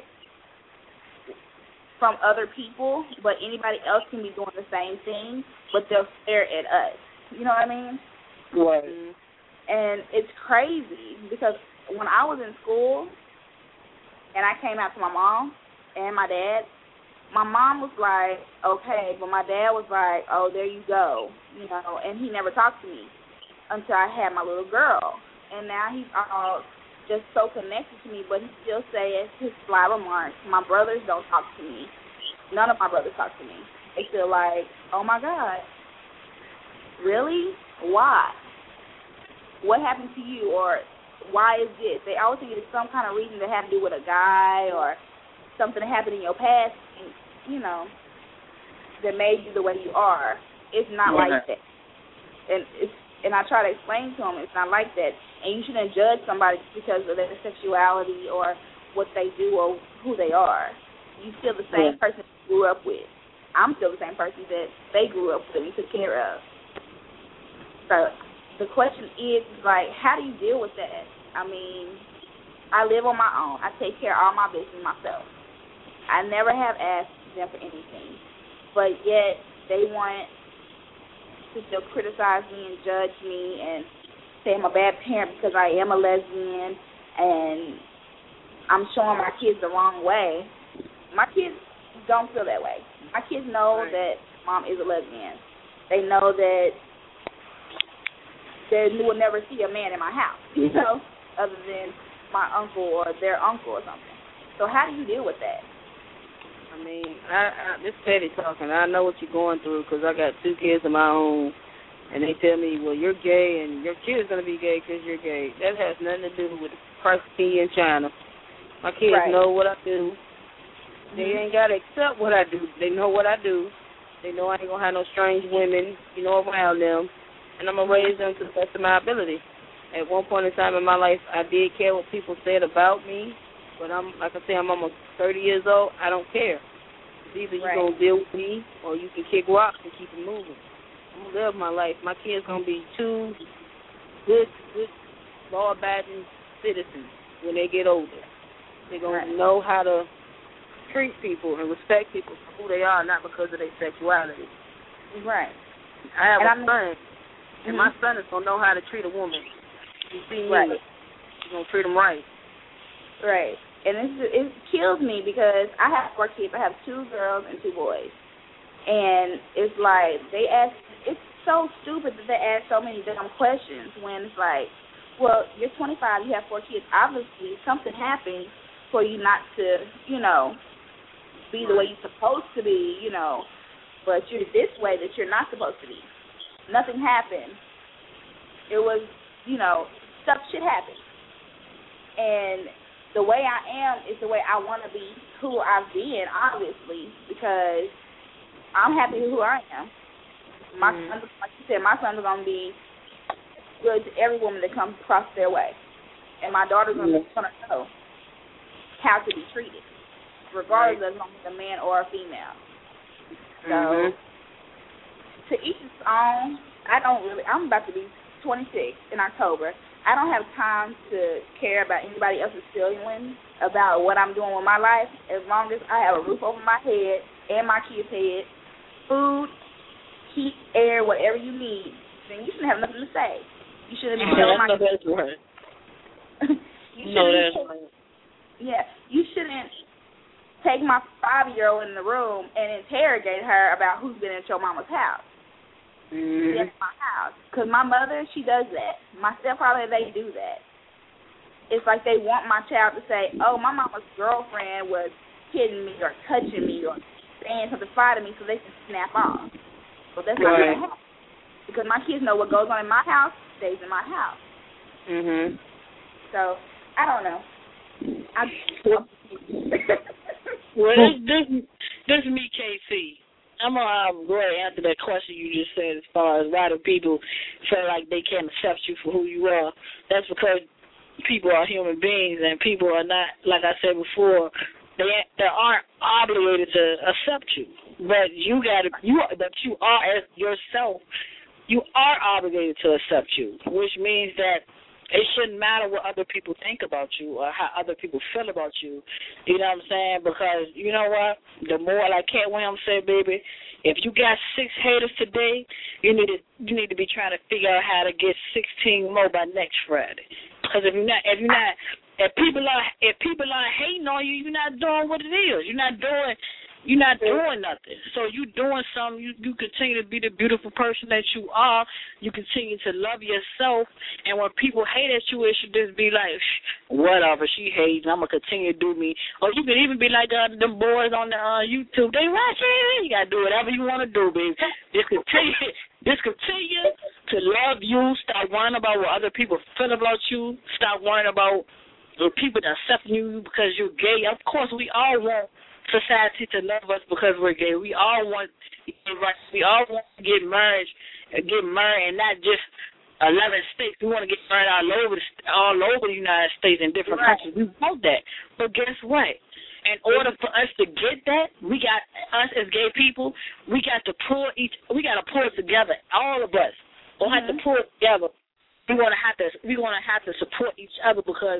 S6: from other people, but anybody else can be doing the same thing, but they'll stare at us. You know what I mean?
S2: Right.
S6: And it's crazy because when I was in school and I came out to my mom and my dad, my mom was like, okay, but my dad was like, oh, there you go, you know, and he never talked to me until I had my little girl. And now he's all just so connected to me, but he still says his sly remarks. My brothers don't talk to me. None of my brothers talk to me. They feel like, oh, my God, really? Why? What happened to you? Or why is this? They always think it's some kind of reason that had to do with a guy or something that happened in your past, you know, that made you the way you are. It's not
S2: Right.
S6: like that. And it's and I try to explain to them it's not like that. And you shouldn't judge somebody because of their sexuality or what they do or who they are. You're still the same
S2: Yeah.
S6: person you grew up with. I'm still the same person that they grew up with and took care of. So the question is, like, how do you deal with that? I mean, I live on my own. I take care of all my business myself. I never have asked them for anything. But yet they want to still criticize me and judge me and say I'm a bad parent because I am a lesbian and I'm showing my kids the wrong way. My kids don't feel that way. My kids know
S3: Right.
S6: that mom is a lesbian. They know that they will never see a man in my house, you know, other than my uncle or their uncle or something. So how do you deal with that?
S3: I mean, I, I this petty talking. I know what you're going through because I got two kids of my own, and they tell me, well, you're gay and your kid's going to be gay because you're gay. That has nothing to do with Christ King in China. My kids
S6: Right.
S3: know what I do. They
S6: Mhm.
S3: ain't got to accept what I do. They know what I do. They know I ain't going to have no strange women, you know, around them, and I'm going to raise them to the best of my ability. At one point in time in my life, I did care what people said about me, but I'm, like I say, I'm almost thirty years old. I don't care. It's either you're
S6: Right.
S3: going to deal with me or you can kick rocks and keep it moving. I'm going to live my life. My kids going to be two good, good, law-abiding citizens when they get older. They're going
S6: Right.
S3: to know how to treat people and respect people for who they are, not because of their sexuality.
S6: Right.
S3: I have
S6: And
S3: a
S6: I'm-
S3: son, and
S6: Mhm.
S3: my son is going to know how to treat a woman. You see me,
S6: Right.
S3: he's going to treat them right.
S6: Right. And it's, it kills me because I have four kids. I have two girls and two boys. And it's like they ask, it's so stupid that they ask so many dumb questions when it's like, well, you're twenty-five, you have four kids. Obviously, something happened for you not to, you know, be the way you're supposed to be, you know, but you're this way that you're not supposed to be. Nothing happened. It was, you know, stuff shit happened. And the way I am is the way I want to be, who I've been, obviously, because I'm happy with who I am. My
S3: Mm-hmm.
S6: son, like you said, my son's going to be good to every woman that comes across their way. And my daughter's going to know. how to be treated, regardless of if it's a man or a female. So,
S3: mm-hmm.
S6: to each his own. I don't really. I'm about to be twenty-six in October. I don't have time to care about anybody else's feelings about what I'm doing with my life. As long as I have a roof over my head and my kids' head, food, heat, air, whatever you need, then you shouldn't have nothing to say. You shouldn't be telling my
S2: kids. That's right.
S6: you
S2: no, that's
S6: take,
S2: right.
S6: Yeah, you shouldn't take my five-year-old in the room and interrogate her about who's been at your mama's house.
S3: Mm-hmm.
S6: In my house. Because my mother, she does that. My stepfather, they do that. It's like they want my child to say, oh, my mama's girlfriend was hitting me or touching me or saying something fly to me so they can snap off. But that's not
S3: right.
S6: going to happen. Because my kids know what goes on in my house stays in my house.
S3: Mhm.
S6: So, I don't know. I,
S2: well, this, this, this is me, K C. I'm going to um, go ahead and answer that question you just said as far as why do people feel like they can't accept you for who you are. That's because people are human beings and people are not, like I said before, they they aren't obligated to accept you. But you got to, you, that you are as yourself, you are obligated to accept you, which means that it shouldn't matter what other people think about you or how other people feel about you. You know what I'm saying? Because, you know what? The more, like Cat Williams said, baby, if you got six haters today, you need to you need to be trying to figure out how to get sixteen more by next Friday. Because if you're not, if you're not, if people are, if people are hating on you, you're not doing what it is. You're not doing. You're not doing nothing. So you doing something, you, you continue to be the beautiful person that you are. You continue to love yourself. And when people hate at you, it should just be like, whatever, she hates, I'm going to continue to do me. Or you could even be like uh, them boys on the uh, YouTube. They watch it. You got to do whatever you want to do, baby. Just continue, just continue to love you. Stop worrying about what other people feel about you. Stop worrying about the people that accept you because you're gay. Of course, we all want society to love us because we're gay. We all want, we all want to get married, get married, and not just eleven states. We want to get married all over, the, all over the United States in different
S6: right.
S2: countries. We want that, but guess what? In order for us to get that, we got us as gay people. We got to pull each. We got to pull it together. All of us will mm-hmm. have to pull it together. We want to have to. We want to have to support each other because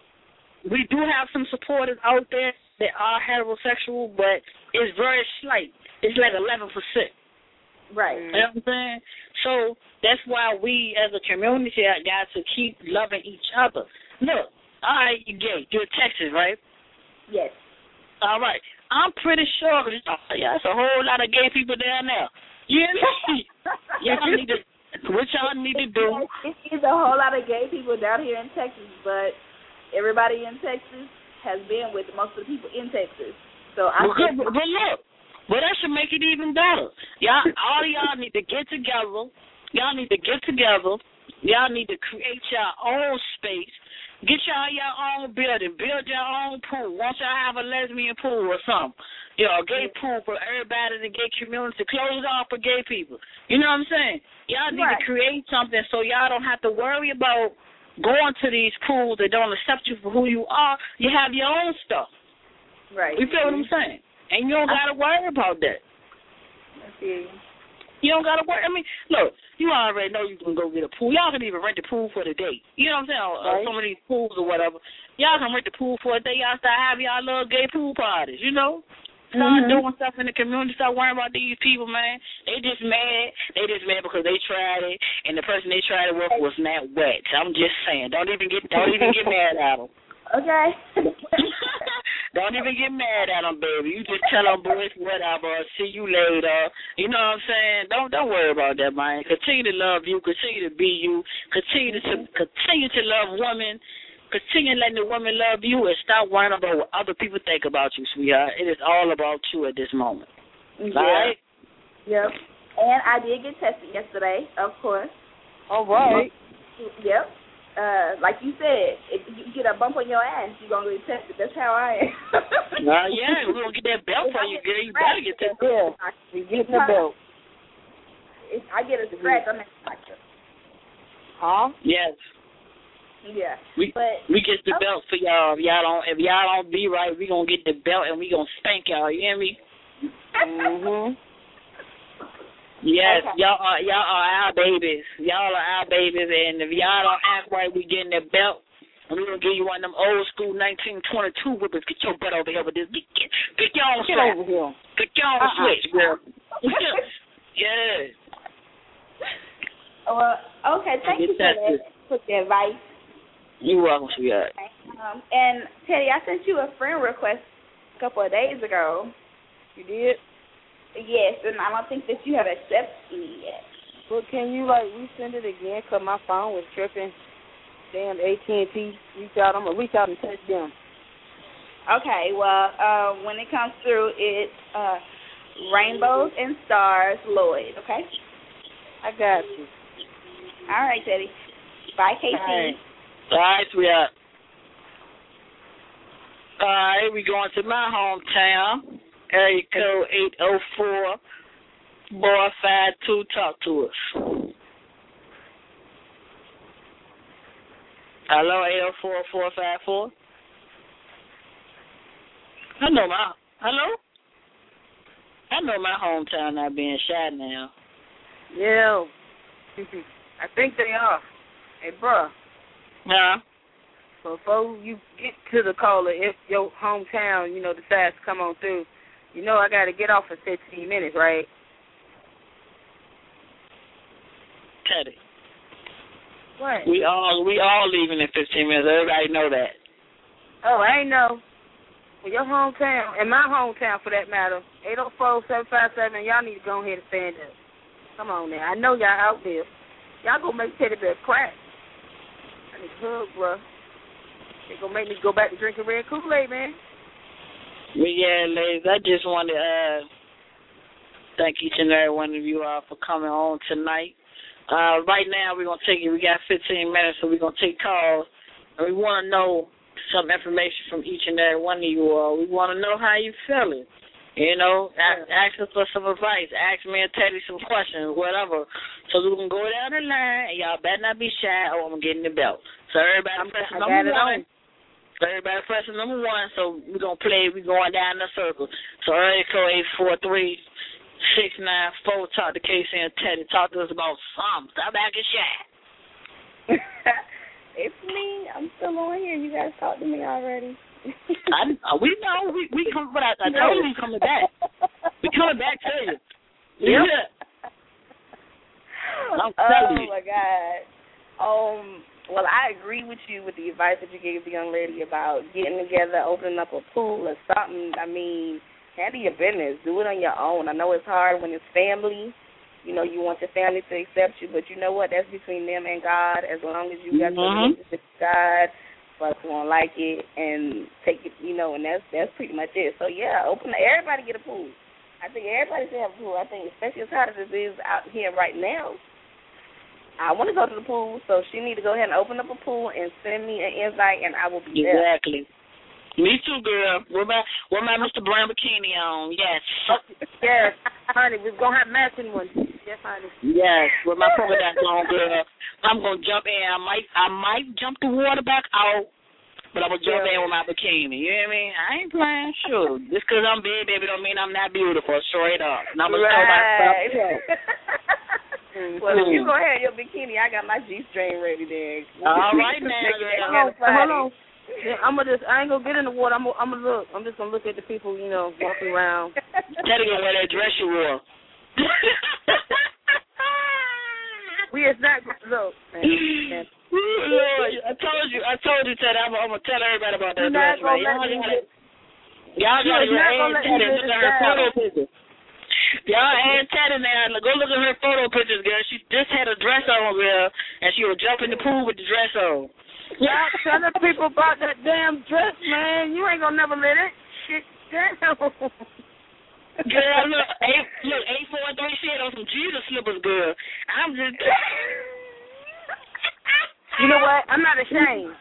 S2: we do have some supporters out there that are heterosexual, but it's very slight. It's like eleven percent.
S6: Right.
S2: You know what I'm saying? So that's why we as a community got to keep loving each other. Look, all right, you gay. You're in Texas, right?
S6: Yes.
S2: All right. I'm pretty sure, cause, oh, yeah, there's a whole lot of gay people down there. You know what I mean? Y'all need to, what y'all need to do.
S6: There's a whole lot of gay people down here in Texas, but everybody in Texas has been with most of the people in Texas. So I
S2: well, think, but look, but that should make it even better. Y'all, all of y'all need to get together. Y'all need to get together. Y'all need to create your own space. Get y'all your own building. Build your own pool. Once y'all have a lesbian pool or something. You know, a gay pool for everybody in the gay community. Close off for gay people. You know what I'm saying? Y'all need
S6: right.
S2: to create something so y'all don't have to worry about going to these pools that don't accept you for who you are. You have your own stuff.
S6: Right.
S2: You feel what I'm saying? And you don't got to worry about that.
S6: I see.
S2: You don't got to worry. I mean, look, you already know you can go get a pool. Y'all can even rent the pool for the day. You know what I'm saying? Right. Uh, some of these pools or whatever. Y'all can rent the pool for a day. Y'all start having y'all little gay pool parties, you know? Start mm-hmm. doing stuff in the community. Start worrying about these people, man. They just mad. They just mad because they tried it, and the person they tried it with was not wet. I'm just saying. Don't even get don't even get mad at them.
S6: Okay.
S2: Don't even get mad at them, baby. You just tell them, boys, whatever. See you later. You know what I'm saying? Don't don't worry about that, man. Continue to love you. Continue to be you. Continue to continue to love women. Continue letting the women love you and stop worrying about what other people think about you, sweetheart. It is all about you at this moment.
S6: Yeah.
S2: Right?
S6: Yep. And I did get tested yesterday, of course.
S2: All right.
S6: Yep. Uh, like you said, if you get a bump on your ass, you're going to get tested. That's how I am.
S2: Nah, yeah, we're going to get that belt for you, girl. You better get that
S6: belt.
S2: You get the belt.
S6: If I get a scratch, I'm not doctor.
S2: Huh? Yes.
S6: Yeah.
S2: We
S6: but,
S2: we get the
S6: okay.
S2: belt for y'all. If y'all don't if y'all don't be right, we gonna get the belt and we gonna spank y'all. You hear me?
S3: Mhm.
S2: Yes,
S6: Okay.
S2: y'all are y'all are our babies. Y'all are our babies, and if y'all don't act right, we getting the belt. And we're gonna give you one of them old school nineteen twenty-two whippers. Get your butt over here with this. Get get, get your own
S3: Get
S2: switch.
S3: over here.
S2: Get your own
S3: Uh-uh.
S2: switch, girl. Yeah.
S6: Well, okay. Thank
S2: Get
S6: you for
S2: that
S6: that, for the advice.
S2: You're welcome, sweetheart.
S6: Um, and Teddy, I sent you a friend request a couple of days ago.
S3: You did?
S6: Yes, and I don't think that you have accepted me yet.
S3: Well, can you like resend it again? Cause my phone was tripping. Damn A T and T. Reach out. I'm gonna reach out and touch them.
S6: Okay. Well, uh, when it comes through, it's uh, Rainbows and Stars, Lloyd. Okay.
S3: I got you.
S6: All right, Teddy. Bye, K T.
S2: All right, All right sweetheart. All right, we going to my hometown. Area code eight oh four, boy five two, talk to us. Hello, eight oh four, four five four. I know my, hello? I know my hometown not being shot now.
S3: Yeah. I think they are. Hey, bruh.
S2: Huh?
S3: Before you get to the caller, if your hometown, you know, decides to come on through, you know I got to get off in fifteen minutes, right?
S2: Teddy.
S3: What?
S2: We all we all leaving in fifteen minutes. Everybody know that.
S3: Oh, I ain't know. Well, your hometown, and my hometown for that matter, eight oh four, seven five seven, y'all need to go ahead and stand up. Come on now. I know y'all out there. Y'all gonna make Teddy Bear crack. I need a hug, bruh. They gonna make me go back to drinking red Kool-Aid, man.
S2: But yeah, ladies, I just want to uh, thank each and every one of you all for coming on tonight. Uh, right now, we're going to take it. We got fifteen minutes, so we're going to take calls. And we want to know some information from each and every one of you all. We want to know how you feeling. You know, ask, ask us for some advice. Ask me and Teddy some questions, whatever. So we can go down the line, and y'all better not be shy, or I'm getting the belt. So everybody press number one. So everybody pressing number one, so we're going to play, we're going down the circle. So area code eight four three, six nine four, talk to Casey and Teddy. Talk to us about something. Stop acting shy.
S5: It's me. I'm still on here. You guys talked to me already.
S2: I, we know. We we come, but I, I told you we coming back. We coming back to you. Yeah. I'm telling
S5: oh,
S2: you.
S5: my God. Um... Well, I agree with you with the advice that you gave the young lady about getting together, opening up a pool or something. I mean, handle your business. Do it on your own. I know it's hard when it's family. You know, you want your family to accept you, but you know what? That's between them and God. As long as you got
S2: mm-hmm.
S5: the relationship with God, folks won't like it and take it, you know, and that's that's pretty much it. So, yeah, open. Everybody get a pool. I think everybody should have a pool. I think especially as hot as it is out here right now, I want to go to the pool, so she need to go ahead and open up a pool and send me an invite, and I will be there.
S2: Exactly. Me too, girl. What about what about Mister Brown bikini on? Yes.
S3: Yes, honey, we're gonna have matching ones. Yes, honey.
S2: Yes, with my polka dots on, girl. I'm gonna jump in. I might I might jump the water back out, but I'm gonna jump yeah. in with my bikini. You know what I mean? I ain't playing. Sure. Just because I'm big, baby, don't mean I'm not beautiful. Straight up. And I'm gonna
S5: right.
S2: tell myself.
S5: Mm-hmm. Well, if you go ahead in your bikini, I got my G-string ready there.
S2: All right, now.
S3: Hold on, hold on. Yeah, I'm gonna just, I ain't gonna get in the water. I'm gonna, I'm gonna look. I'm just gonna look at the people, you know, walking around.
S2: Teddy gonna wear that dress you wore.
S3: We is not look. Man, man.
S2: I told you, I told you, Teddy. I'm, I'm gonna tell everybody about that
S3: You're
S2: dress, man. Y'all gotta, y'all gotta go ahead and Teddy look at her photo picture. Y'all and Teddy now, go look at her photo pictures, girl. She just had a dress on, girl, and she would jump in the pool with the dress on.
S3: Y'all tell the people about that damn dress, man. You ain't gonna never let it shit down.
S2: Girl, look, eight, look, eight four three shit on some Jesus slippers, girl. I'm just.
S3: You know what? I'm not ashamed.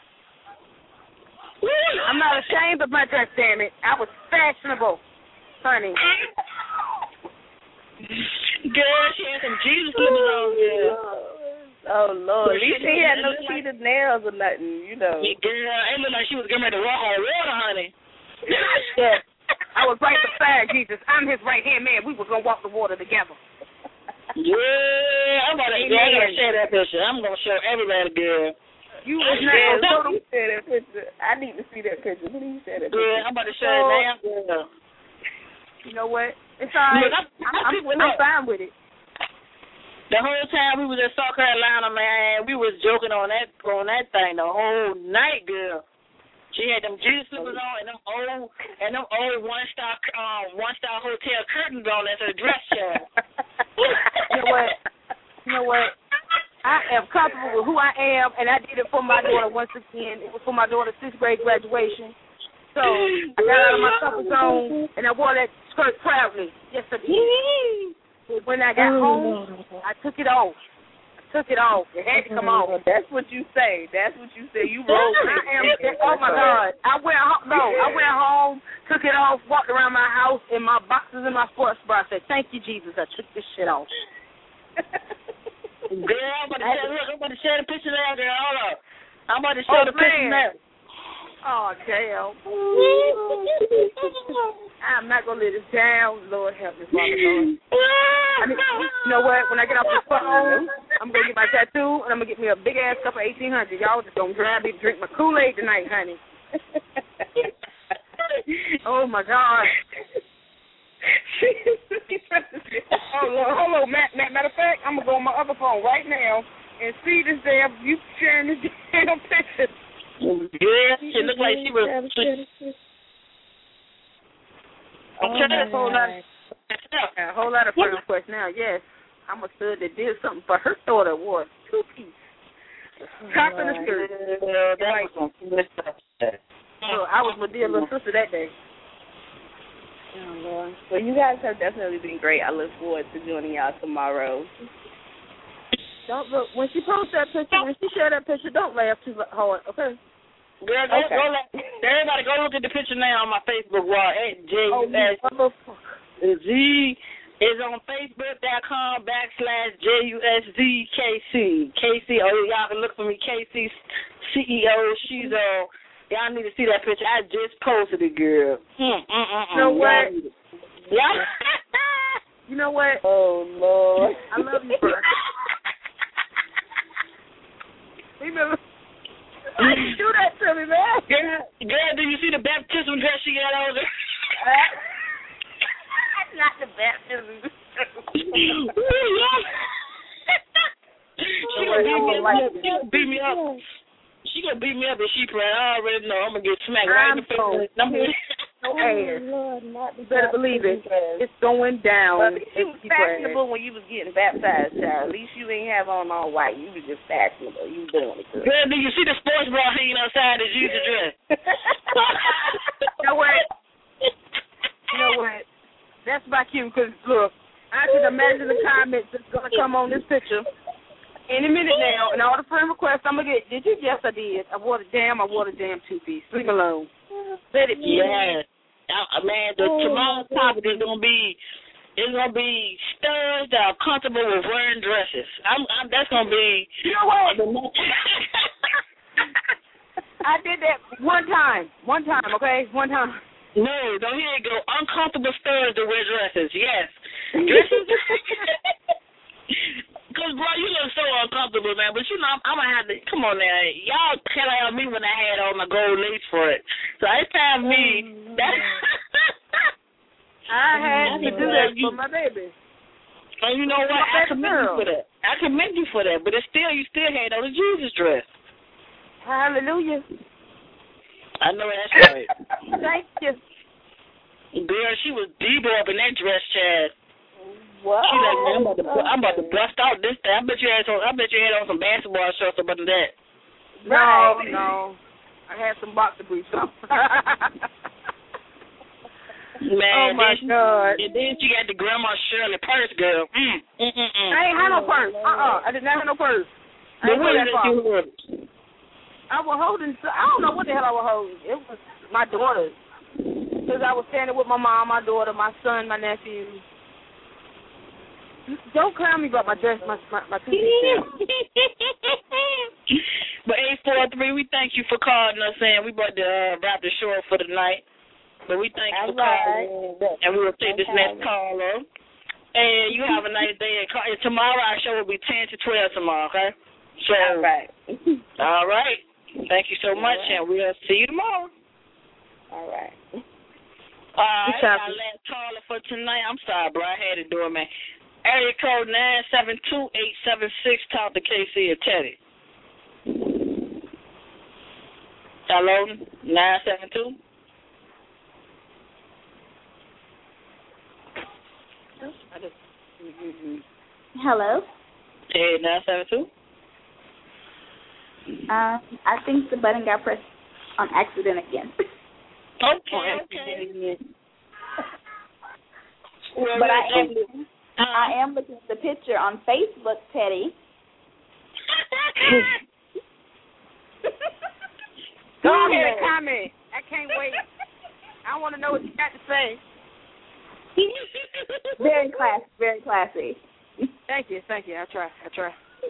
S3: I'm not ashamed of my dress, damn it. I was fashionable, honey.
S2: Girl, she had some Jesus slippers on, girl.
S5: Oh Lord, at least she had no cheated nails or nothing, you know.
S2: Yeah, girl, it looked like she was getting ready to walk on water, honey.
S3: Yeah. I was right beside Jesus. I'm his right hand man. We were gonna walk the water together.
S2: Yeah, I'm about to, yeah, I'm gonna share that picture. I'm gonna show everybody, girl.
S5: You was not gonna share that picture. I need to see that picture. Please share that picture.
S2: Yeah, I'm about to show it now, girl.
S3: You know what? It's all right.
S2: Look, I'm, I'm,
S3: I'm, I'm fine with it.
S2: The whole time we was in South Carolina, man, we was joking on that on that thing the whole night, girl. She had them Jesus slippers on and them old and them old one star um one star hotel curtains on as her dress child.
S3: You know what? You know what? I am comfortable with who I am, and I did it for my daughter once again. It was for my daughter's sixth grade graduation. So I got out of my comfort zone, and I wore that skirt proudly. Yes, I did. When I got home, I took it off. I took it off. It had to come off.
S5: That's what you say. That's what you say. You rolled
S3: I am, oh, my God. I went home. No, I went home, took it off, walked around my house in my boxes and my sports bra. I said, thank you, Jesus. I took this shit off.
S2: Girl, I'm about to share, look, I'm about to share the picture now, girl. Hold up. I'm about to show
S3: oh,
S2: the picture now.
S3: Oh, damn. I'm not going to let this down. Lord help me, Father, Lord. I mean, you know what? When I get off this phone, I'm going to get my tattoo, and I'm going to get me a big-ass cup of eighteen hundred. Y'all just going to grab me and drink my Kool-Aid tonight, honey. Oh, my God. Hold on, hold on. Matter, matter of fact, I'm going to go on my other phone right now and see this damn, you sharing this damn picture.
S2: Yeah, she looked like she was. I'm trying to hold on.
S3: A whole lot of fun requests now. Yes, I'm a stud that did something for her daughter. Wore two piece, top and a skirt.
S2: Yeah, that was some good stuff.
S3: So I was with dear little sister that day.
S5: Oh Lord. Well, you guys have definitely been great. I look forward to joining y'all tomorrow.
S3: Don't look when she posts that picture. When she share that picture, don't laugh too hard, okay?
S2: Girl, go,
S5: okay.
S2: go look. Everybody, go look at the picture now on my Facebook wall at J U S.
S3: Oh,
S2: Z is on Facebook.com backslash J U S Z K C. K C, oh, y'all can look for me, K C C E O. She's on. Y'all need to see that picture. I just posted it, girl. Mm, mm, mm,
S3: you know what?
S2: Yeah.
S3: You know what?
S5: Oh, Lord.
S3: I love you, bro. Remember? Why you do that to me, man?
S2: Girl, girl, do you see the baptism dress she got on there?
S3: Not the baptism dress.
S2: She gonna beat me up. She gonna beat me up. She gonna beat me up if she pray. I already know I'm gonna get smacked right in the face. I'm gonna
S3: no ass. You better believe it. It's going down.
S5: But she was fashionable when you was getting baptized, child. At least you ain't have on all white. You was just fashionable. You doing it good.
S2: Girl, do you see the sports bra hanging outside the Jesus dress?
S3: You know what? You know what? That's my cue, because, look, I can imagine the comments that's going to come on this picture any minute now, and all the friend requests I'm going to get. Did you? Yes, I did. I wore the damn, I wore the damn two-piece. Leave me alone. Let it be.
S2: Yeah. Uh, man, the tomorrow's topic is gonna be it's gonna be studs that are comfortable with wearing dresses. I'm, I'm that's gonna be.
S3: You know what? I did that one time. One time, okay? One time.
S2: No, don't hear it go. Uncomfortable studs that wear dresses. Yes, dresses. Cause bro, you look so uncomfortable, man. But you know, I'm, I'm gonna have to. Come on now, y'all tell on me when I had on my gold lace for it. So it's time me. That
S3: I had to do that for my baby.
S2: And you know what? I commend you for that. I commend you for that. But it's still, you still had on a Jesus dress.
S3: Hallelujah.
S2: I know that's right.
S3: Thank you.
S2: Girl, she was Debo up in that dress, Chad.
S3: What?
S2: She like, man, I'm about to, I'm about to bust out this thing. I bet you had on, I bet you had on some basketball shorts up under that.
S3: No, right. no. I had some boxer briefs on.
S2: Man,
S3: oh my
S2: then,
S3: God!
S2: And then she got the Grandma Shirley purse, girl. Mm, mm, mm, mm.
S3: I ain't had no purse. Uh, uh I did not have no purse. I
S2: But what did you hold?
S3: I was holding. I don't know what the hell I was holding. It was my daughter, because I was standing with my mom, my daughter, my son, my nephew. Don't clown me about my dress, my my, my two-piece.
S2: But eight four three, we thank you for calling us in. We about to uh, wrap the show up for the night. But we thank you
S6: All
S2: for
S6: right.
S2: calling in. And we will take this next caller. And you have a nice day. And tomorrow our show will be ten to twelve tomorrow, okay? So,
S6: All right.
S2: All right. Thank you so much, right. And we'll see you tomorrow.
S6: All right.
S2: All right, our last caller for tonight. I'm sorry, bro. I had to do it, man. Area code nine seven two eight seven six. Talk to K C or Teddy. Hello, nine seven two.
S6: Hello.
S2: Hey, nine seven two.
S6: Um, I think the button got pressed on accident again.
S2: Okay, okay. Well,
S6: but I am, uh, I am looking at the picture on Facebook, Teddy.
S3: Go ahead and comment. I can't wait. I want to know what you got to say.
S6: Very classy, very classy.
S3: Thank you, thank you. I try, I try.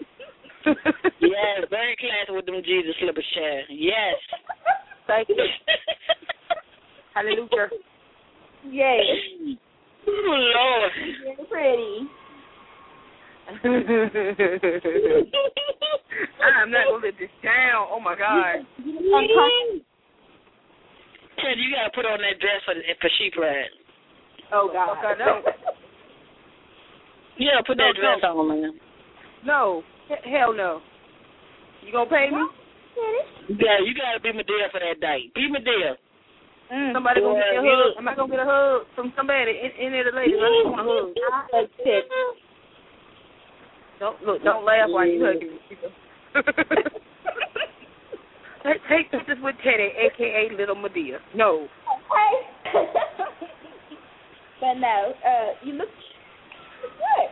S2: Yes, very classy with them Jesus slippers, Chad. Yes.
S3: Thank you. Hallelujah.
S6: Yes.
S2: Oh, Lord.
S6: Very pretty.
S3: I'm not going to let this down. Oh, my God.
S2: Ted, you got to put on that dress for, for sheep ride.
S6: Oh, God.
S3: Okay, no.
S2: Yeah, put that
S3: no,
S2: dress
S3: no.
S2: on, man.
S3: No. H- hell no. You going to pay me?
S2: Yeah, you got to be Medea for that date. Be Medea.
S3: Mm, somebody gonna get a hug. Am I gonna get a hug from somebody? Any of the ladies? I just want a hug.
S6: That's it.
S3: Don't look. Don't laugh while you hugging me. Let's take pictures with Teddy, aka Little Medea. No.
S6: Okay. But no, uh, you look good.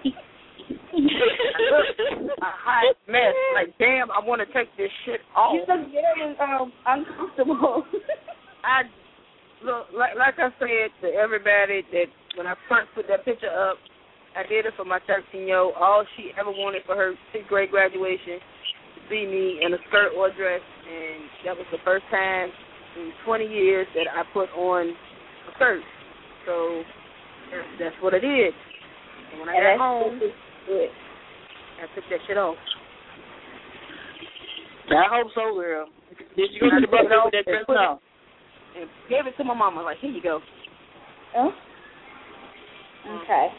S6: Yeah.
S3: A hot mess. Like, damn, I want to take this shit off.
S6: You look very um, uncomfortable.
S3: I look like like I said to everybody that when I first put that picture up, I did it for my thirteen-year-old. All she ever wanted for her sixth grade graduation to see me in a skirt or a dress, and that was the first time in twenty years that I put on a skirt. So that's what I did. And when I got home, I took that shit off.
S2: I hope so, girl. Did you go to the bus with that dress on?
S3: And gave it to my mama, like, here you go.
S6: Oh. Okay.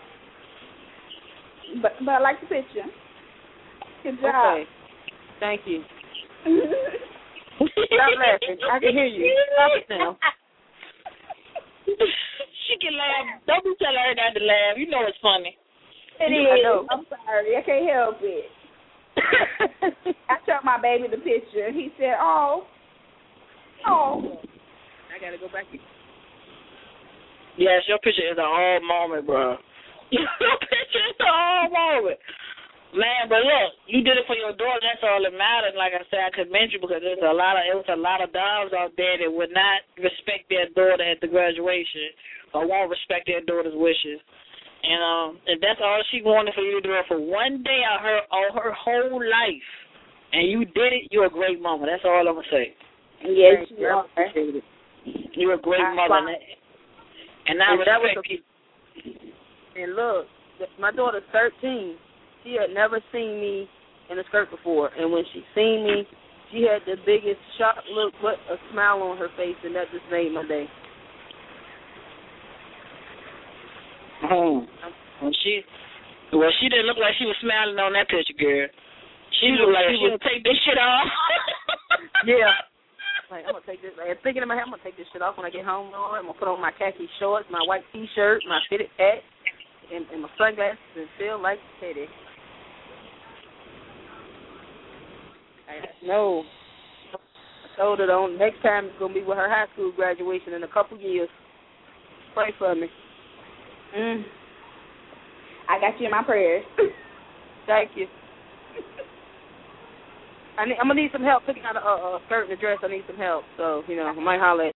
S6: But but I like the picture. Good job.
S3: Okay. Thank you. Stop laughing. I can hear you. Stop it now.
S2: She can laugh. Don't be telling her not to laugh. You know it's funny.
S6: It is. I know. I'm sorry. I can't help it. I showed my baby the picture. He said, oh. Oh.
S3: I got to go back.
S2: Yes, your picture is a hard moment, bro. Your picture is a hard moment. Man, but look, you did it for your daughter. That's all that matters. Like I said, I commend you because there's a lot of it was a lot of dogs out there that would not respect their daughter at the graduation or won't respect their daughter's wishes. And um, if that's all she wanted for you to do it for one day of her of her whole life, and you did it, you're a great mama. That's all I'm gonna say.
S6: Yes, you are.
S2: You're a great
S6: I
S2: mother, and, and I
S3: and that was
S2: respect you.
S3: And look, my daughter's thirteen. She had never seen me in a skirt before, and when she seen me, she had the biggest shocked look, but a smile on her face, and that just made my day.
S2: Hmm. When she, well, she didn't look like she was smiling on that picture, girl. She looked like she would take this shit off.
S3: Yeah. Like, I'm gonna take this. Like, thinking in my head, I'm gonna take this shit off when I get home. Lord. I'm gonna put on my khaki shorts, my white T-shirt, my fitted hat, and, and my sunglasses, and feel like Teddy. No. I told her on next time it's gonna be with her high school graduation in a couple years. Pray for me.
S6: Mm. I got you in my prayers.
S3: Thank you. I need, I'm gonna need some help picking out a, a skirt and a dress. I need some help, so you know I might holler